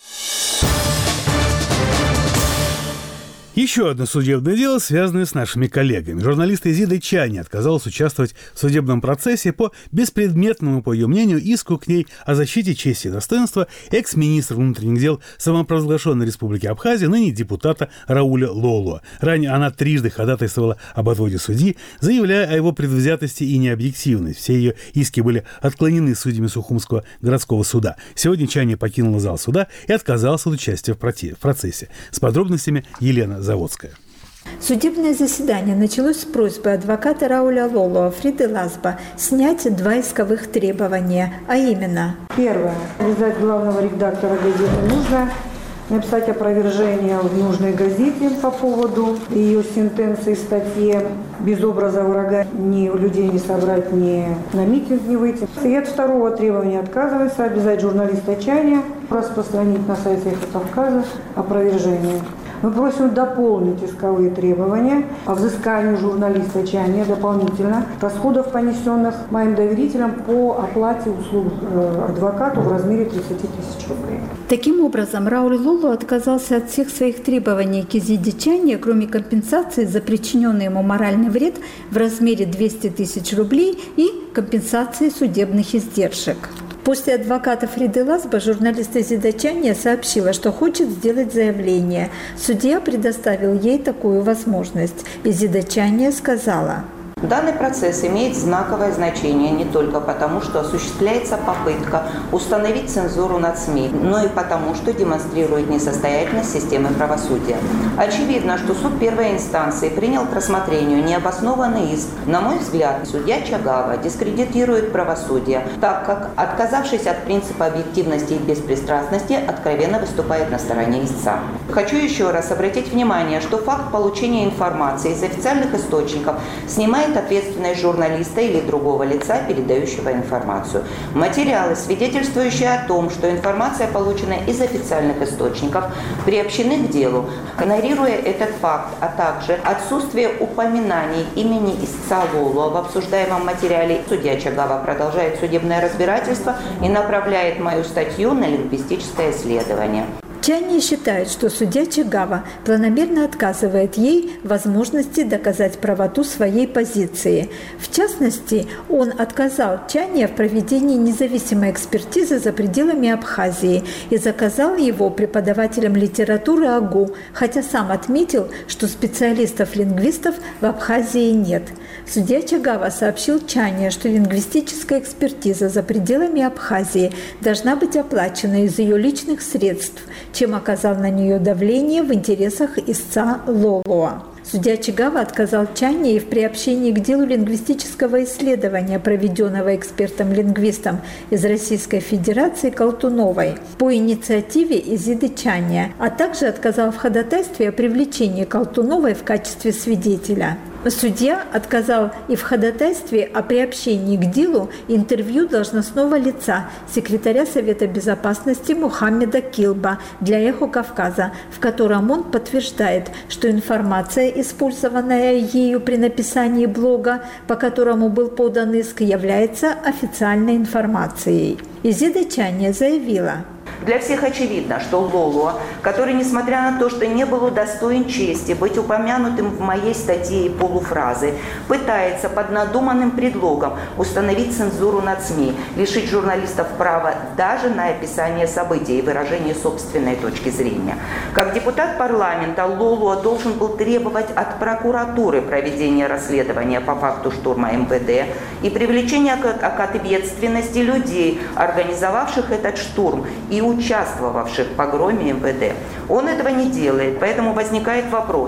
Еще одно судебное дело, связанное с нашими коллегами. Журналист Изида Чани отказалась участвовать в судебном процессе по беспредметному, по ее мнению, иску к ней о защите чести и достоинства экс-министра внутренних дел самопровозглашенной Республики Абхазия, ныне депутата Рауля Лолуа. Ранее она трижды ходатайствовала об отводе судьи, заявляя о его предвзятости и необъективности. Все ее иски были отклонены судьями Сухумского городского суда. Сегодня Чани покинула зал суда и отказалась от участия в процессе. С подробностями Елена Заводская. Судебное заседание началось с просьбы адвоката Рауля Лолуа Фриды Лазба снять 2 исковых требования, а именно: первое. Обязать главного редактора газеты «Нужно» написать опровержение в нужной газете по поводу ее сентенции, статьи «Без образа врага ни людей не собрать, ни на митинг не выйти». И от второго требования отказывается обязать журналиста Чани распространить на сайте «Эхо Кавказа» опровержение. Мы просим дополнить исковые требования о взыскании журналиста Чани дополнительно расходов, понесенных моим доверителям по оплате услуг адвокату в размере 30 000 рублей. Таким образом, Рауль Лолуа отказался от всех своих требований к Изиде Чани, кроме компенсации за причиненный ему моральный вред в размере 200 000 рублей и компенсации судебных издержек. После адвоката Фриды Лазба журналист Изида Чани сообщила, что хочет сделать заявление. Судья предоставил ей такую возможность. Изида Чани сказала: Данный процесс имеет знаковое значение не только потому, что осуществляется попытка установить цензуру над СМИ, но и потому, что демонстрирует несостоятельность системы правосудия. Очевидно, что суд первой инстанции принял к рассмотрению необоснованный иск. На мой взгляд, судья Чагава дискредитирует правосудие, так как, отказавшись от принципа объективности и беспристрастности, откровенно выступает на стороне истца. Хочу еще раз обратить внимание, что факт получения информации из официальных источников снимает ответственность журналиста или другого лица, передающего информацию. Материалы, свидетельствующие о том, что информация получена из официальных источников, приобщены к делу. Игнорируя этот факт, а также отсутствие упоминаний имени истца Лолуа в обсуждаемом материале, судья Чагава продолжает судебное разбирательство и направляет мою статью на лингвистическое исследование. Чани считает, что судья Чагава планомерно отказывает ей возможности доказать правоту своей позиции. В частности, он отказал Чани в проведении независимой экспертизы за пределами Абхазии и заказал его преподавателям литературы АГУ, хотя сам отметил, что специалистов-лингвистов в Абхазии нет. Судья Чагава сообщил Чани, что лингвистическая экспертиза за пределами Абхазии должна быть оплачена из ее личных средств, чем оказал на нее давление в интересах истца Лолуа. Судья Чагава отказал Чани и в приобщении к делу лингвистического исследования, проведенного экспертом-лингвистом из Российской Федерации Колтуновой по инициативе Изиды Чани, а также отказал в ходатайстве о привлечении Колтуновой в качестве свидетеля. Судья отказал и в ходатайстве о приобщении к делу интервью должностного лица секретаря Совета Безопасности Мухаммеда Килба для «Эхо Кавказа», в котором он подтверждает, что информация, использованная ею при написании блога, по которому был подан иск, является официальной информацией. Изида Чани заявила: Для всех очевидно, что Лолуа, который, несмотря на то, что не был удостоен чести быть упомянутым в моей статье и полуфразы, пытается под надуманным предлогом установить цензуру над СМИ, лишить журналистов права даже на описание событий и выражение собственной точки зрения. Как депутат парламента Лолуа должен был требовать от прокуратуры проведения расследования по факту штурма МВД и привлечения к ответственности людей, организовавших этот штурм и участвовавших в погроме МВД. Он этого не делает, поэтому возникает вопрос,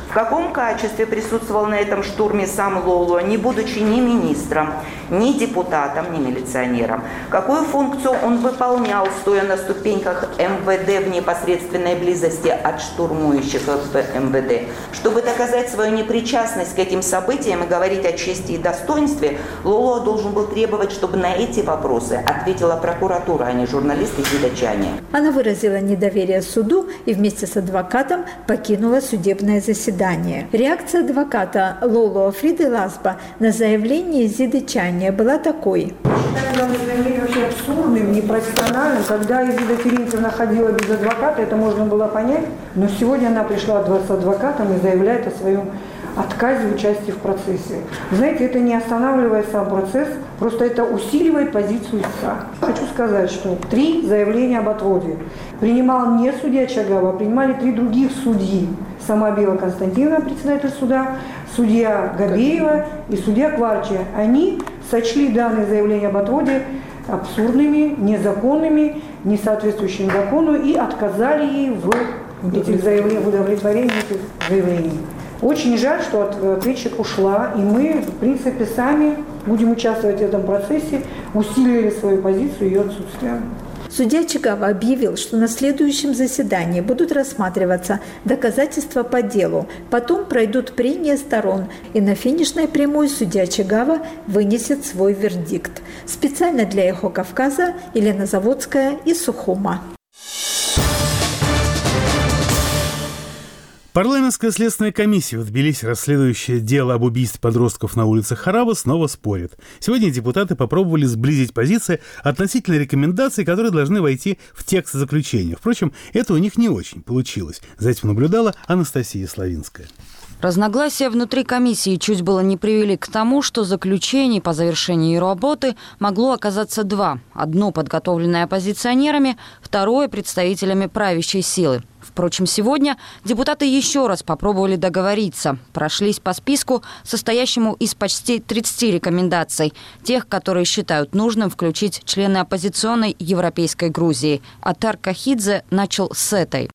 В каком качестве присутствовал на этом штурме сам Лоло, не будучи ни министром, ни депутатом, ни милиционером? Какую функцию он выполнял, стоя на ступеньках МВД в непосредственной близости от штурмующих МВД? Чтобы доказать свою непричастность к этим событиям и говорить о чести и достоинстве, Лоло должен был требовать, чтобы на эти вопросы ответила прокуратура, а не журналисты Зидачане. Она выразила недоверие суду и вместе с адвокатом покинула судебное заседание. Реакция адвоката Лоло Фриды Ласба на заявление Зидачане была такой. Считаю данное заявление вообще абсурдным, непрофессиональным. Когда Изида Терентьевна ходила без адвоката, это можно было понять. Но сегодня она пришла с адвокатом и заявляет о своем отказе участия в процессе. Знаете, это не останавливает сам процесс, просто это усиливает позицию истца. Хочу сказать, что 3 заявления об отводе принимал не судья Чагава, а принимали 3 других судьи. Сама Бела Константиновна, председатель суда, судья Габеева и судья Кварчи. Они сочли данные заявления об отводе абсурдными, незаконными, не соответствующими закону и отказали ей в этих заявлениях, в удовлетворении этих заявлений. Очень жаль, что ответчик ушла, и мы, в принципе, сами будем участвовать в этом процессе, усилили свою позицию ее отсутствия. Судья Чагава объявил, что на следующем заседании будут рассматриваться доказательства по делу, потом пройдут прения сторон, и на финишной прямой судья Чагава вынесет свой вердикт. Специально для «Эхо Кавказа» Елена Заводская из Сухума. Парламентская следственная комиссия в Тбилиси, расследующая дело об убийстве подростков на улицах Хараба, снова спорит. Сегодня депутаты попробовали сблизить позиции относительно рекомендаций, которые должны войти в текст заключения. Впрочем, это у них не очень получилось. За этим наблюдала Анастасия Славинская. Разногласия внутри комиссии чуть было не привели к тому, что заключений по завершении работы могло оказаться 2. Одно подготовленное оппозиционерами, второе представителями правящей силы. Впрочем, сегодня депутаты еще раз попробовали договориться. Прошлись по списку, состоящему из почти 30 рекомендаций. Тех, которые считают нужным включить члены оппозиционной Европейской Грузии. Атар Кахидзе начал с этой.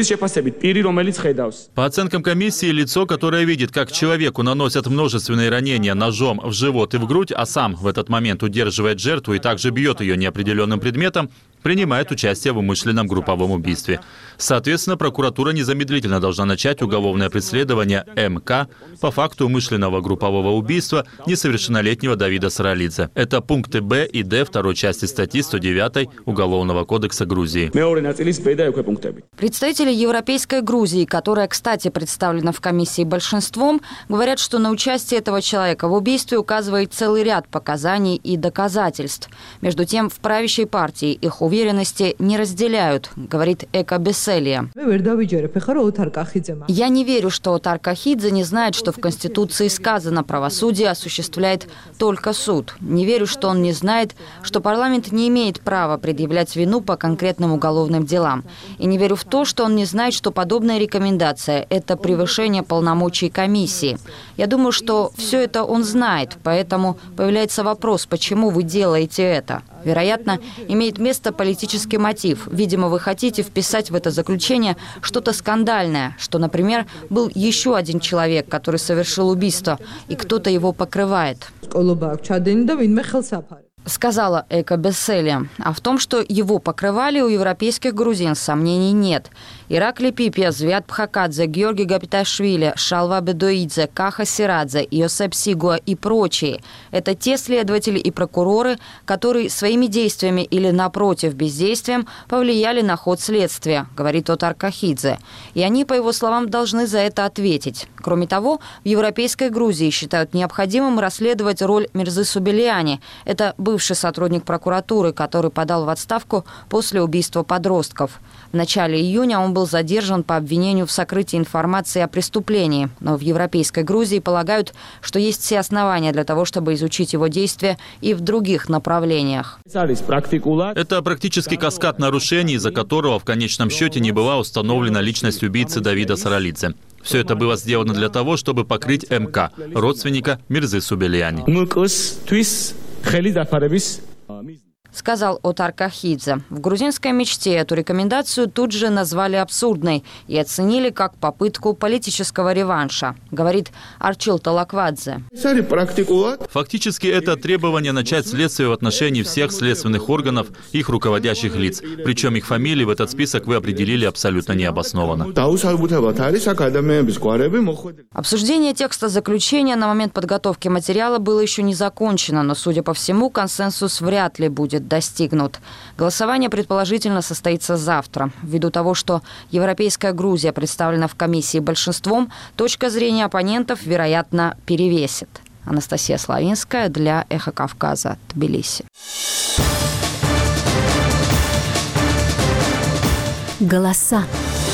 По оценкам комиссии, лицо, которое видит, как человеку наносят множественные ранения ножом в живот и в грудь, а сам в этот момент удерживает жертву и также бьет ее неопределенным предметом, принимает участие в умышленном групповом убийстве. Соответственно, прокуратура незамедлительно должна начать уголовное преследование МК по факту умышленного группового убийства несовершеннолетнего Давида Саралидзе. Это пункты Б и Д второй части статьи 109 Уголовного кодекса Грузии. Представители Европейской Грузии, которая, кстати, представлена в комиссии большинством, говорят, что на участие этого человека в убийстве указывает целый ряд показаний и доказательств. Между тем, в правящей партии их уверенности не разделяют, говорит Эка Бесселия. Я не верю, что Атар Кахидзе не знает, что в Конституции сказано, правосудие осуществляет только суд. Не верю, что он не знает, что парламент не имеет права предъявлять вину по конкретным уголовным делам. И не верю в то, что он не знает, что подобная рекомендация – это превышение полномочий комиссии. Я думаю, что все это он знает, поэтому появляется вопрос, почему вы делаете это. Вероятно, имеет место политический мотив. Видимо, вы хотите вписать в это заключение что-то скандальное, что, например, был еще один человек, который совершил убийство, и кто-то его покрывает. Сказала Эка Бесселия. А в том, что его покрывали, у европейских грузин сомнений нет. Иракли Пипия, Звят Пхакадзе, Георгий Гапиташвили, Шалва Бедоидзе, Каха Сирадзе, Йосеп Сигуа и прочие. Это те следователи и прокуроры, которые своими действиями или, напротив, бездействием повлияли на ход следствия, говорит Атар Кахидзе. И они, по его словам, должны за это ответить. Кроме того, в Европейской Грузии считают необходимым расследовать роль Мирзы Субелиани. Это бывший сотрудник прокуратуры, который подал в отставку после убийства подростков. В начале июня он был задержан по обвинению в сокрытии информации о преступлении. Но в Европейской Грузии полагают, что есть все основания для того, чтобы изучить его действия и в других направлениях. Это практически каскад нарушений, из-за которого в конечном счете не была установлена личность убийцы Давида Саралидзе. Все это было сделано для того, чтобы покрыть МК, родственника Мирзы Субелиани. сказал Отар Кахидзе. В грузинской мечте эту рекомендацию тут же назвали абсурдной и оценили как попытку политического реванша, говорит Арчил Талаквадзе. Фактически это требование начать следствие в отношении всех следственных органов, их руководящих лиц. Причем их фамилии в этот список вы определили абсолютно необоснованно. Обсуждение текста заключения на момент подготовки материала было еще не закончено, но, судя по всему, консенсус вряд ли будет достигнут. Голосование предположительно состоится завтра. Ввиду того, что Европейская Грузия представлена в комиссии большинством, точка зрения оппонентов, вероятно, перевесит. Анастасия Славинская для «Эхо Кавказа», Тбилиси. Голоса.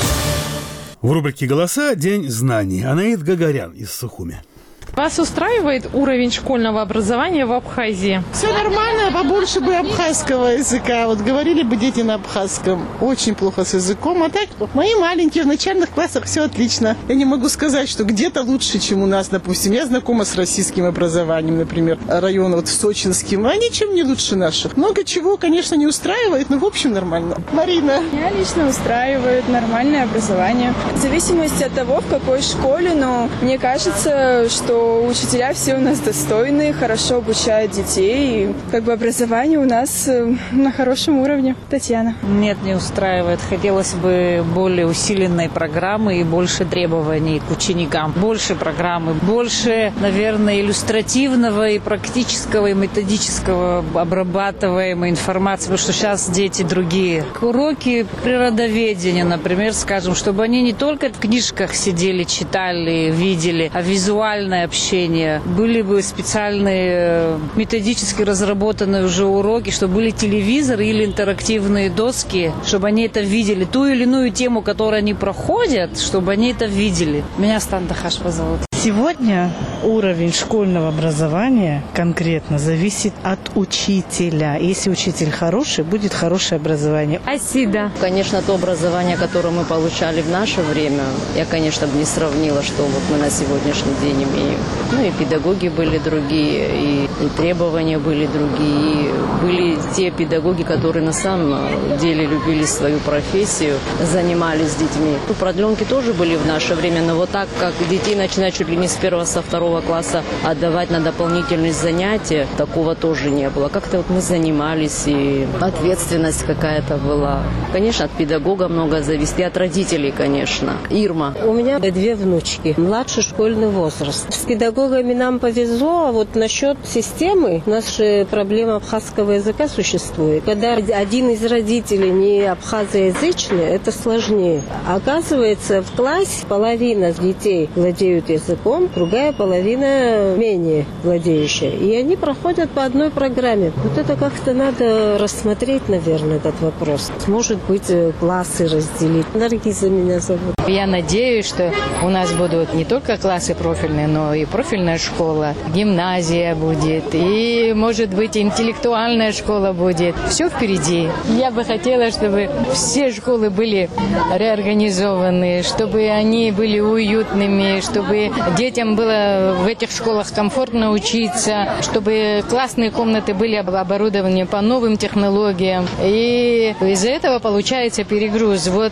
В рубрике «Голоса» День знаний. Анаид Гагарян из Сухуми. Вас устраивает уровень школьного образования в Абхазии? Все нормально, побольше бы абхазского языка. Вот говорили бы дети на абхазском. Очень плохо с языком. А так, мои маленькие в начальных классах все отлично. Я не могу сказать, что где-то лучше, чем у нас, допустим. Я знакома с российским образованием, например, район вот Сочинским. А ничем не лучше наших. Много чего, конечно, не устраивает, но в общем нормально. Марина? Меня лично устраивает нормальное образование. В зависимости от того, в какой школе, но мне кажется, что учителя все у нас достойные, хорошо обучают детей. И как бы образование у нас на хорошем уровне. Татьяна. Нет, не устраивает. Хотелось бы более усиленной программы и больше требований к ученикам. Больше программы, больше, наверное, иллюстративного и практического, и методического обрабатываемой информации, потому что сейчас дети другие. Уроки природоведения, например, скажем, чтобы они не только в книжках сидели, читали, видели, а визуальное общение. Были бы специальные методически разработанные уже уроки, чтобы были телевизоры или интерактивные доски, чтобы они это видели. Ту или иную тему, которую они проходят, чтобы они это видели. Меня Стан Дахашпа зовут. Сегодня уровень школьного образования конкретно зависит от учителя. Если учитель хороший, будет хорошее образование. Асида. Конечно, то образование, которое мы получали в наше время, я, конечно, бы не сравнила, что вот мы на сегодняшний день имеем. Ну и педагоги были другие, и требования были другие. Были те педагоги, которые на самом деле любили свою профессию, занимались с детьми. Ну, продленки тоже были в наше время, но вот так, как детей начинать чуть ли не с первого, со второго класса отдавать на дополнительные занятия, такого тоже не было. Как-то вот мы занимались, и ответственность какая-то была. Конечно, от педагога много зависит, и от родителей, конечно. Ирма. У меня 2 внучки, младший школьный возраст. С педагогами нам повезло, а вот насчет системы, у нас же проблема абхазского языка существует. Когда один из родителей не абхазоязычный, это сложнее. Оказывается, в классе половина детей владеют языком, другая половина менее владеющая. И они проходят по одной программе. Вот это как-то надо рассмотреть, наверное, этот вопрос. Может быть, классы разделить. Наргиза меня зовут. Я надеюсь, что у нас будут не только классы профильные, но и профильная школа, гимназия будет, и, может быть, интеллектуальная школа будет. Все впереди. Я бы хотела, чтобы все школы были реорганизованы, чтобы они были уютными, чтобы детям было в этих школах комфортно учиться, чтобы классные комнаты были оборудованы по новым технологиям. И из-за этого получается перегруз. Вот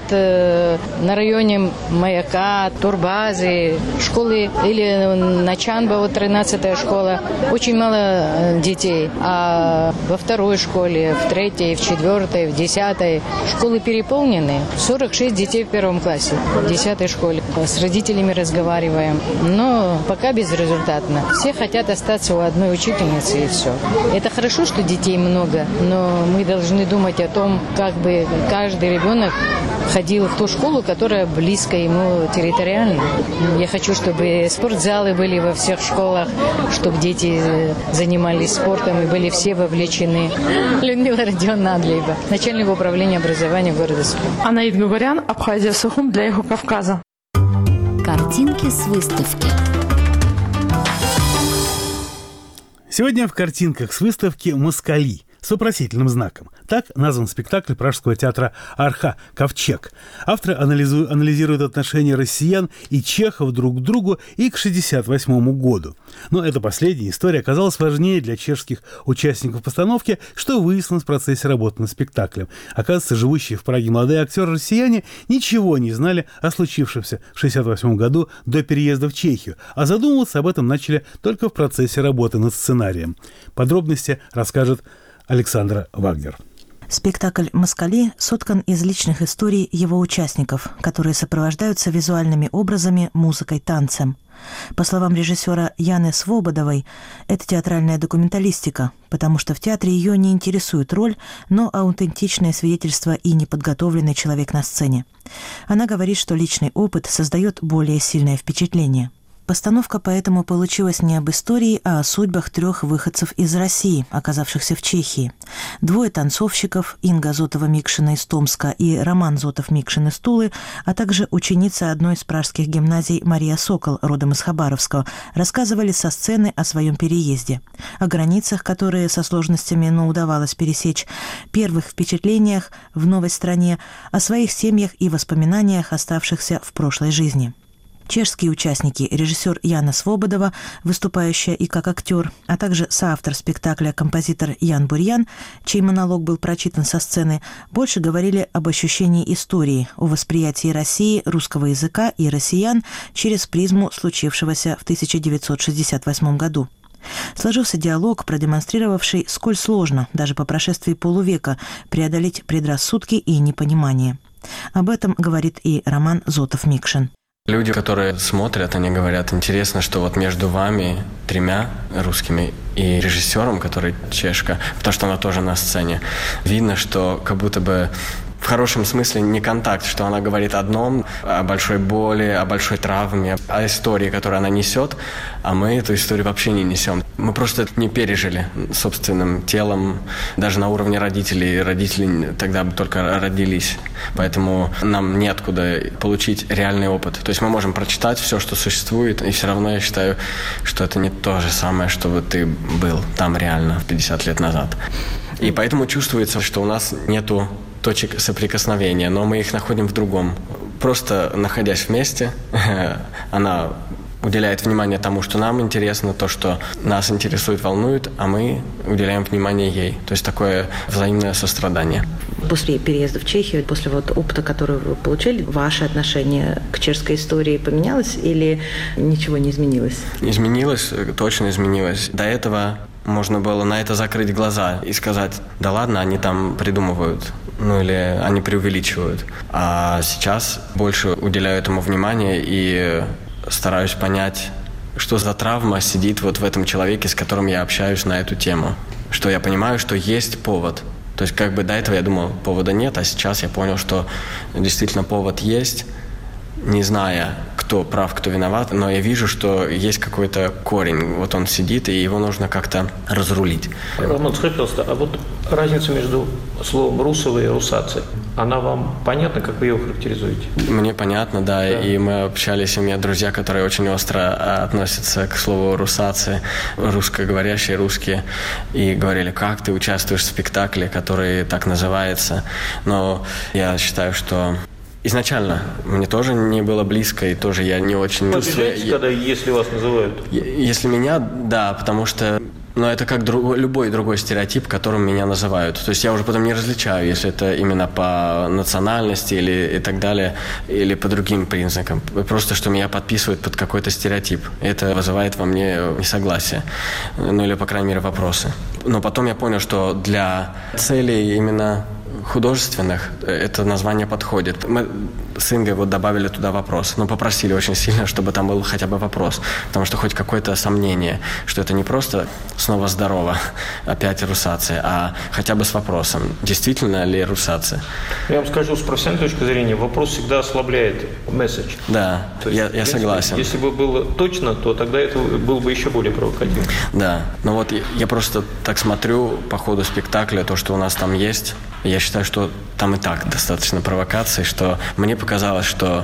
на районе Маяка, Турбазы, школы или на Чанба, вот 13-я школа, очень мало детей. А во второй школе, в 3-й, в 4-й, в 10-й школы переполнены. 46 детей в 1 классе, в 10-й школе. С родителями разговариваем, но пока безрезультатно. Все хотят остаться у одной учительницы, и все. Это хорошо, что детей много, но мы должны думать о том, как бы каждый ребенок ходил в ту школу, которая близко ему территориально. Я хочу, чтобы спортзалы были во всех школах, чтобы дети занимались спортом и были все вовлечены. Людмила Родионовна Адлеева, начальник управления образования города Сухум. Анаид Гагарян, Абхазия, Сухум для «Эхо Кавказа». Картинки с выставки. Сегодня в картинках с выставки «Москали». с вопросительным знаком. Так назван спектакль Пражского театра «Арха. Ковчег». Авторы анализируют отношения россиян и чехов друг к другу и к 1968 году. Но эта последняя история оказалась важнее для чешских участников постановки, что выяснилось в процессе работы над спектаклем. Оказывается, живущие в Праге молодые актеры-россияне ничего не знали о случившемся в 1968 году до переезда в Чехию, а задумываться об этом начали только в процессе работы над сценарием. Подробности расскажет Александра Вагнер. Спектакль «Москали» соткан из личных историй его участников, которые сопровождаются визуальными образами, музыкой, танцем. По словам режиссера Яны Свободовой, это театральная документалистика, потому что в театре ее не интересует роль, но аутентичное свидетельство и неподготовленный человек на сцене. Она говорит, что личный опыт создает более сильное впечатление. Постановка поэтому получилась не об истории, а о судьбах 3 выходцев из России, оказавшихся в Чехии. 2 танцовщиков, Инга Зотова-Микшина из Томска и Роман Зотов-Микшин из Тулы, а также ученица одной из пражских гимназий Мария Сокол, родом из Хабаровска, рассказывали со сцены о своем переезде, о границах, которые со сложностями, но удавалось пересечь, первых впечатлениях в новой стране, о своих семьях и воспоминаниях, оставшихся в прошлой жизни. Чешские участники, режиссер Яна Свободова, выступающая и как актер, а также соавтор спектакля композитор Ян Бурьян, чей монолог был прочитан со сцены, больше говорили об ощущении истории, о восприятии России, русского языка и россиян через призму случившегося в 1968 году. Сложился диалог, продемонстрировавший, сколь сложно, даже по прошествии полувека, преодолеть предрассудки и непонимание. Об этом говорит и Роман Зотов-Микшин. Люди, которые смотрят, они говорят, интересно, что вот между вами 3 русскими и режиссером, который чешка, потому что она тоже на сцене, видно, что как будто бы в хорошем смысле не контакт, что она говорит о одном, о большой боли, о большой травме, о истории, которую она несет, а мы эту историю вообще не несем. Мы просто это не пережили собственным телом, даже на уровне родителей. Родители тогда только родились, поэтому нам неоткуда получить реальный опыт. То есть мы можем прочитать все, что существует, и все равно я считаю, что это не то же самое, что вот ты был там реально 50 лет назад. И поэтому чувствуется, что у нас нету точек соприкосновения, но мы их находим в другом. Просто находясь вместе, она уделяет внимание тому, что нам интересно, то, что нас интересует, волнует, а мы уделяем внимание ей. То есть такое взаимное сострадание. После переезда в Чехию, после вот опыта, который вы получили, ваше отношение к чешской истории поменялось или ничего не изменилось? Изменилось, точно изменилось. До этого можно было на это закрыть глаза и сказать, да ладно, они там придумывают, или они преувеличивают. А сейчас больше уделяю этому внимание и стараюсь понять, что за травма сидит вот в этом человеке, с которым я общаюсь на эту тему. Что я понимаю, что есть повод. То есть как бы до этого я думал, повода нет, а сейчас я понял, что действительно повод есть, не зная, кто прав, кто виноват, но я вижу, что есть какой-то корень. Вот он сидит, и его нужно как-то разрулить. Роман, скажи, пожалуйста, а вот разница между словом «русово» и «русация», она вам понятна, как вы ее характеризуете? Мне понятно, да. И мы общались, у меня друзья, которые очень остро относятся к слову «русация», русскоговорящие, русские, и говорили, как ты участвуешь в спектакле, который так называется. Но я считаю, что изначально мне тоже не было близко, и тоже я не очень... Вы обижаетесь, когда если вас называют? Если меня, да, потому что... Но это как любой другой стереотип, которым меня называют. То есть я уже потом не различаю, если это именно по национальности или и так далее, или по другим признакам. Просто, что меня подписывают под какой-то стереотип. Это вызывает во мне несогласие. Или, по крайней мере, вопросы. Но потом я понял, что для целей именно художественных это название подходит. Мы с Ингой вот добавили туда вопрос, но попросили очень сильно, чтобы там был хотя бы вопрос, потому что хоть какое-то сомнение, что это не просто снова здорово, опять русация, а хотя бы с вопросом, действительно ли русация. Я вам скажу, с профессиональной точки зрения, вопрос всегда ослабляет месседж. Да, я согласен. Если бы было точно, то тогда это было бы еще более провокативно. Да, но вот я просто так смотрю по ходу спектакля, то, что у нас там есть, я считаю, что там и так достаточно провокаций, что мне показалось, что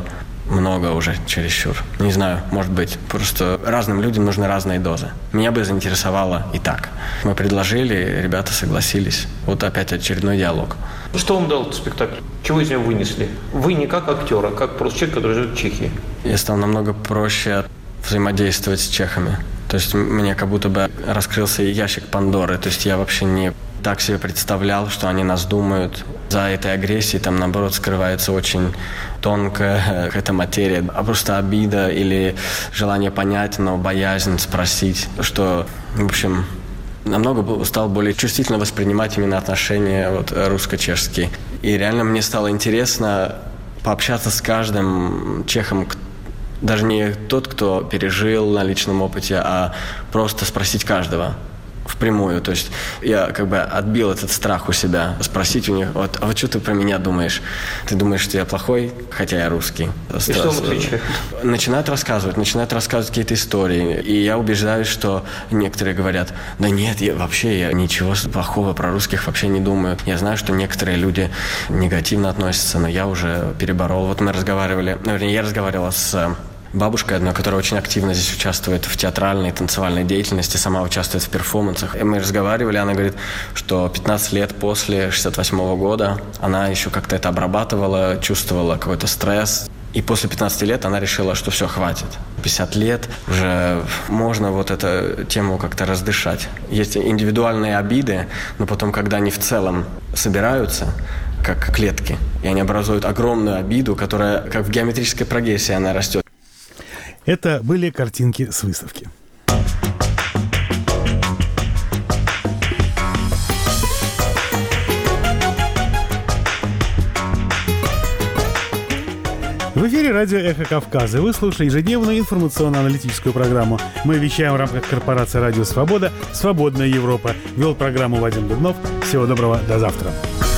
много уже чересчур. Не знаю, может быть, просто разным людям нужны разные дозы. Меня бы заинтересовало и так. Мы предложили, ребята согласились. Вот опять очередной диалог. Что вам дал этот спектакль? Чего из него вынесли? Вы не как актер, а как просто человек, который живет в Чехии. Я стал намного проще взаимодействовать с чехами. То есть мне как будто бы раскрылся ящик Пандоры. То есть я вообще не так себе представлял, что они нас думают. За этой агрессией там, наоборот, скрывается очень тонкая какая-то материя. А просто обида или желание понять, но боязнь спросить. Что, в общем, намного стал более чувствительно воспринимать именно отношения вот, русско-чешские. И реально мне стало интересно пообщаться с каждым чехом, даже не тот, кто пережил на личном опыте, а просто спросить каждого впрямую. То есть я как бы отбил этот страх у себя, спросить у них, вот, а вот что ты про меня думаешь? Ты думаешь, что я плохой, хотя я русский? И что он отвечает? Начинают рассказывать какие-то истории. И я убеждаюсь, что некоторые говорят, да нет, я ничего плохого про русских вообще не думаю. Я знаю, что некоторые люди негативно относятся, но я уже переборол. Вот мы разговаривали, я разговаривал с бабушкой одной, которая очень активно здесь участвует в театральной и танцевальной деятельности, сама участвует в перформансах. И мы разговаривали, она говорит, что 15 лет после 68 года она еще как-то это обрабатывала, чувствовала какой-то стресс. И после 15 лет она решила, что все, хватит. 50 лет уже можно вот эту тему как-то раздышать. Есть индивидуальные обиды, но потом, когда они в целом собираются, как клетки, и они образуют огромную обиду, которая, как в геометрической прогрессии, она растет. Это были картинки с выставки. В эфире радио «Эхо Кавказа». Вы слушаете ежедневную информационно-аналитическую программу. Мы вещаем в рамках корпорации «Радио Свобода». «Свободная Европа». Вел программу Вадим Дубнов. Всего доброго. До завтра.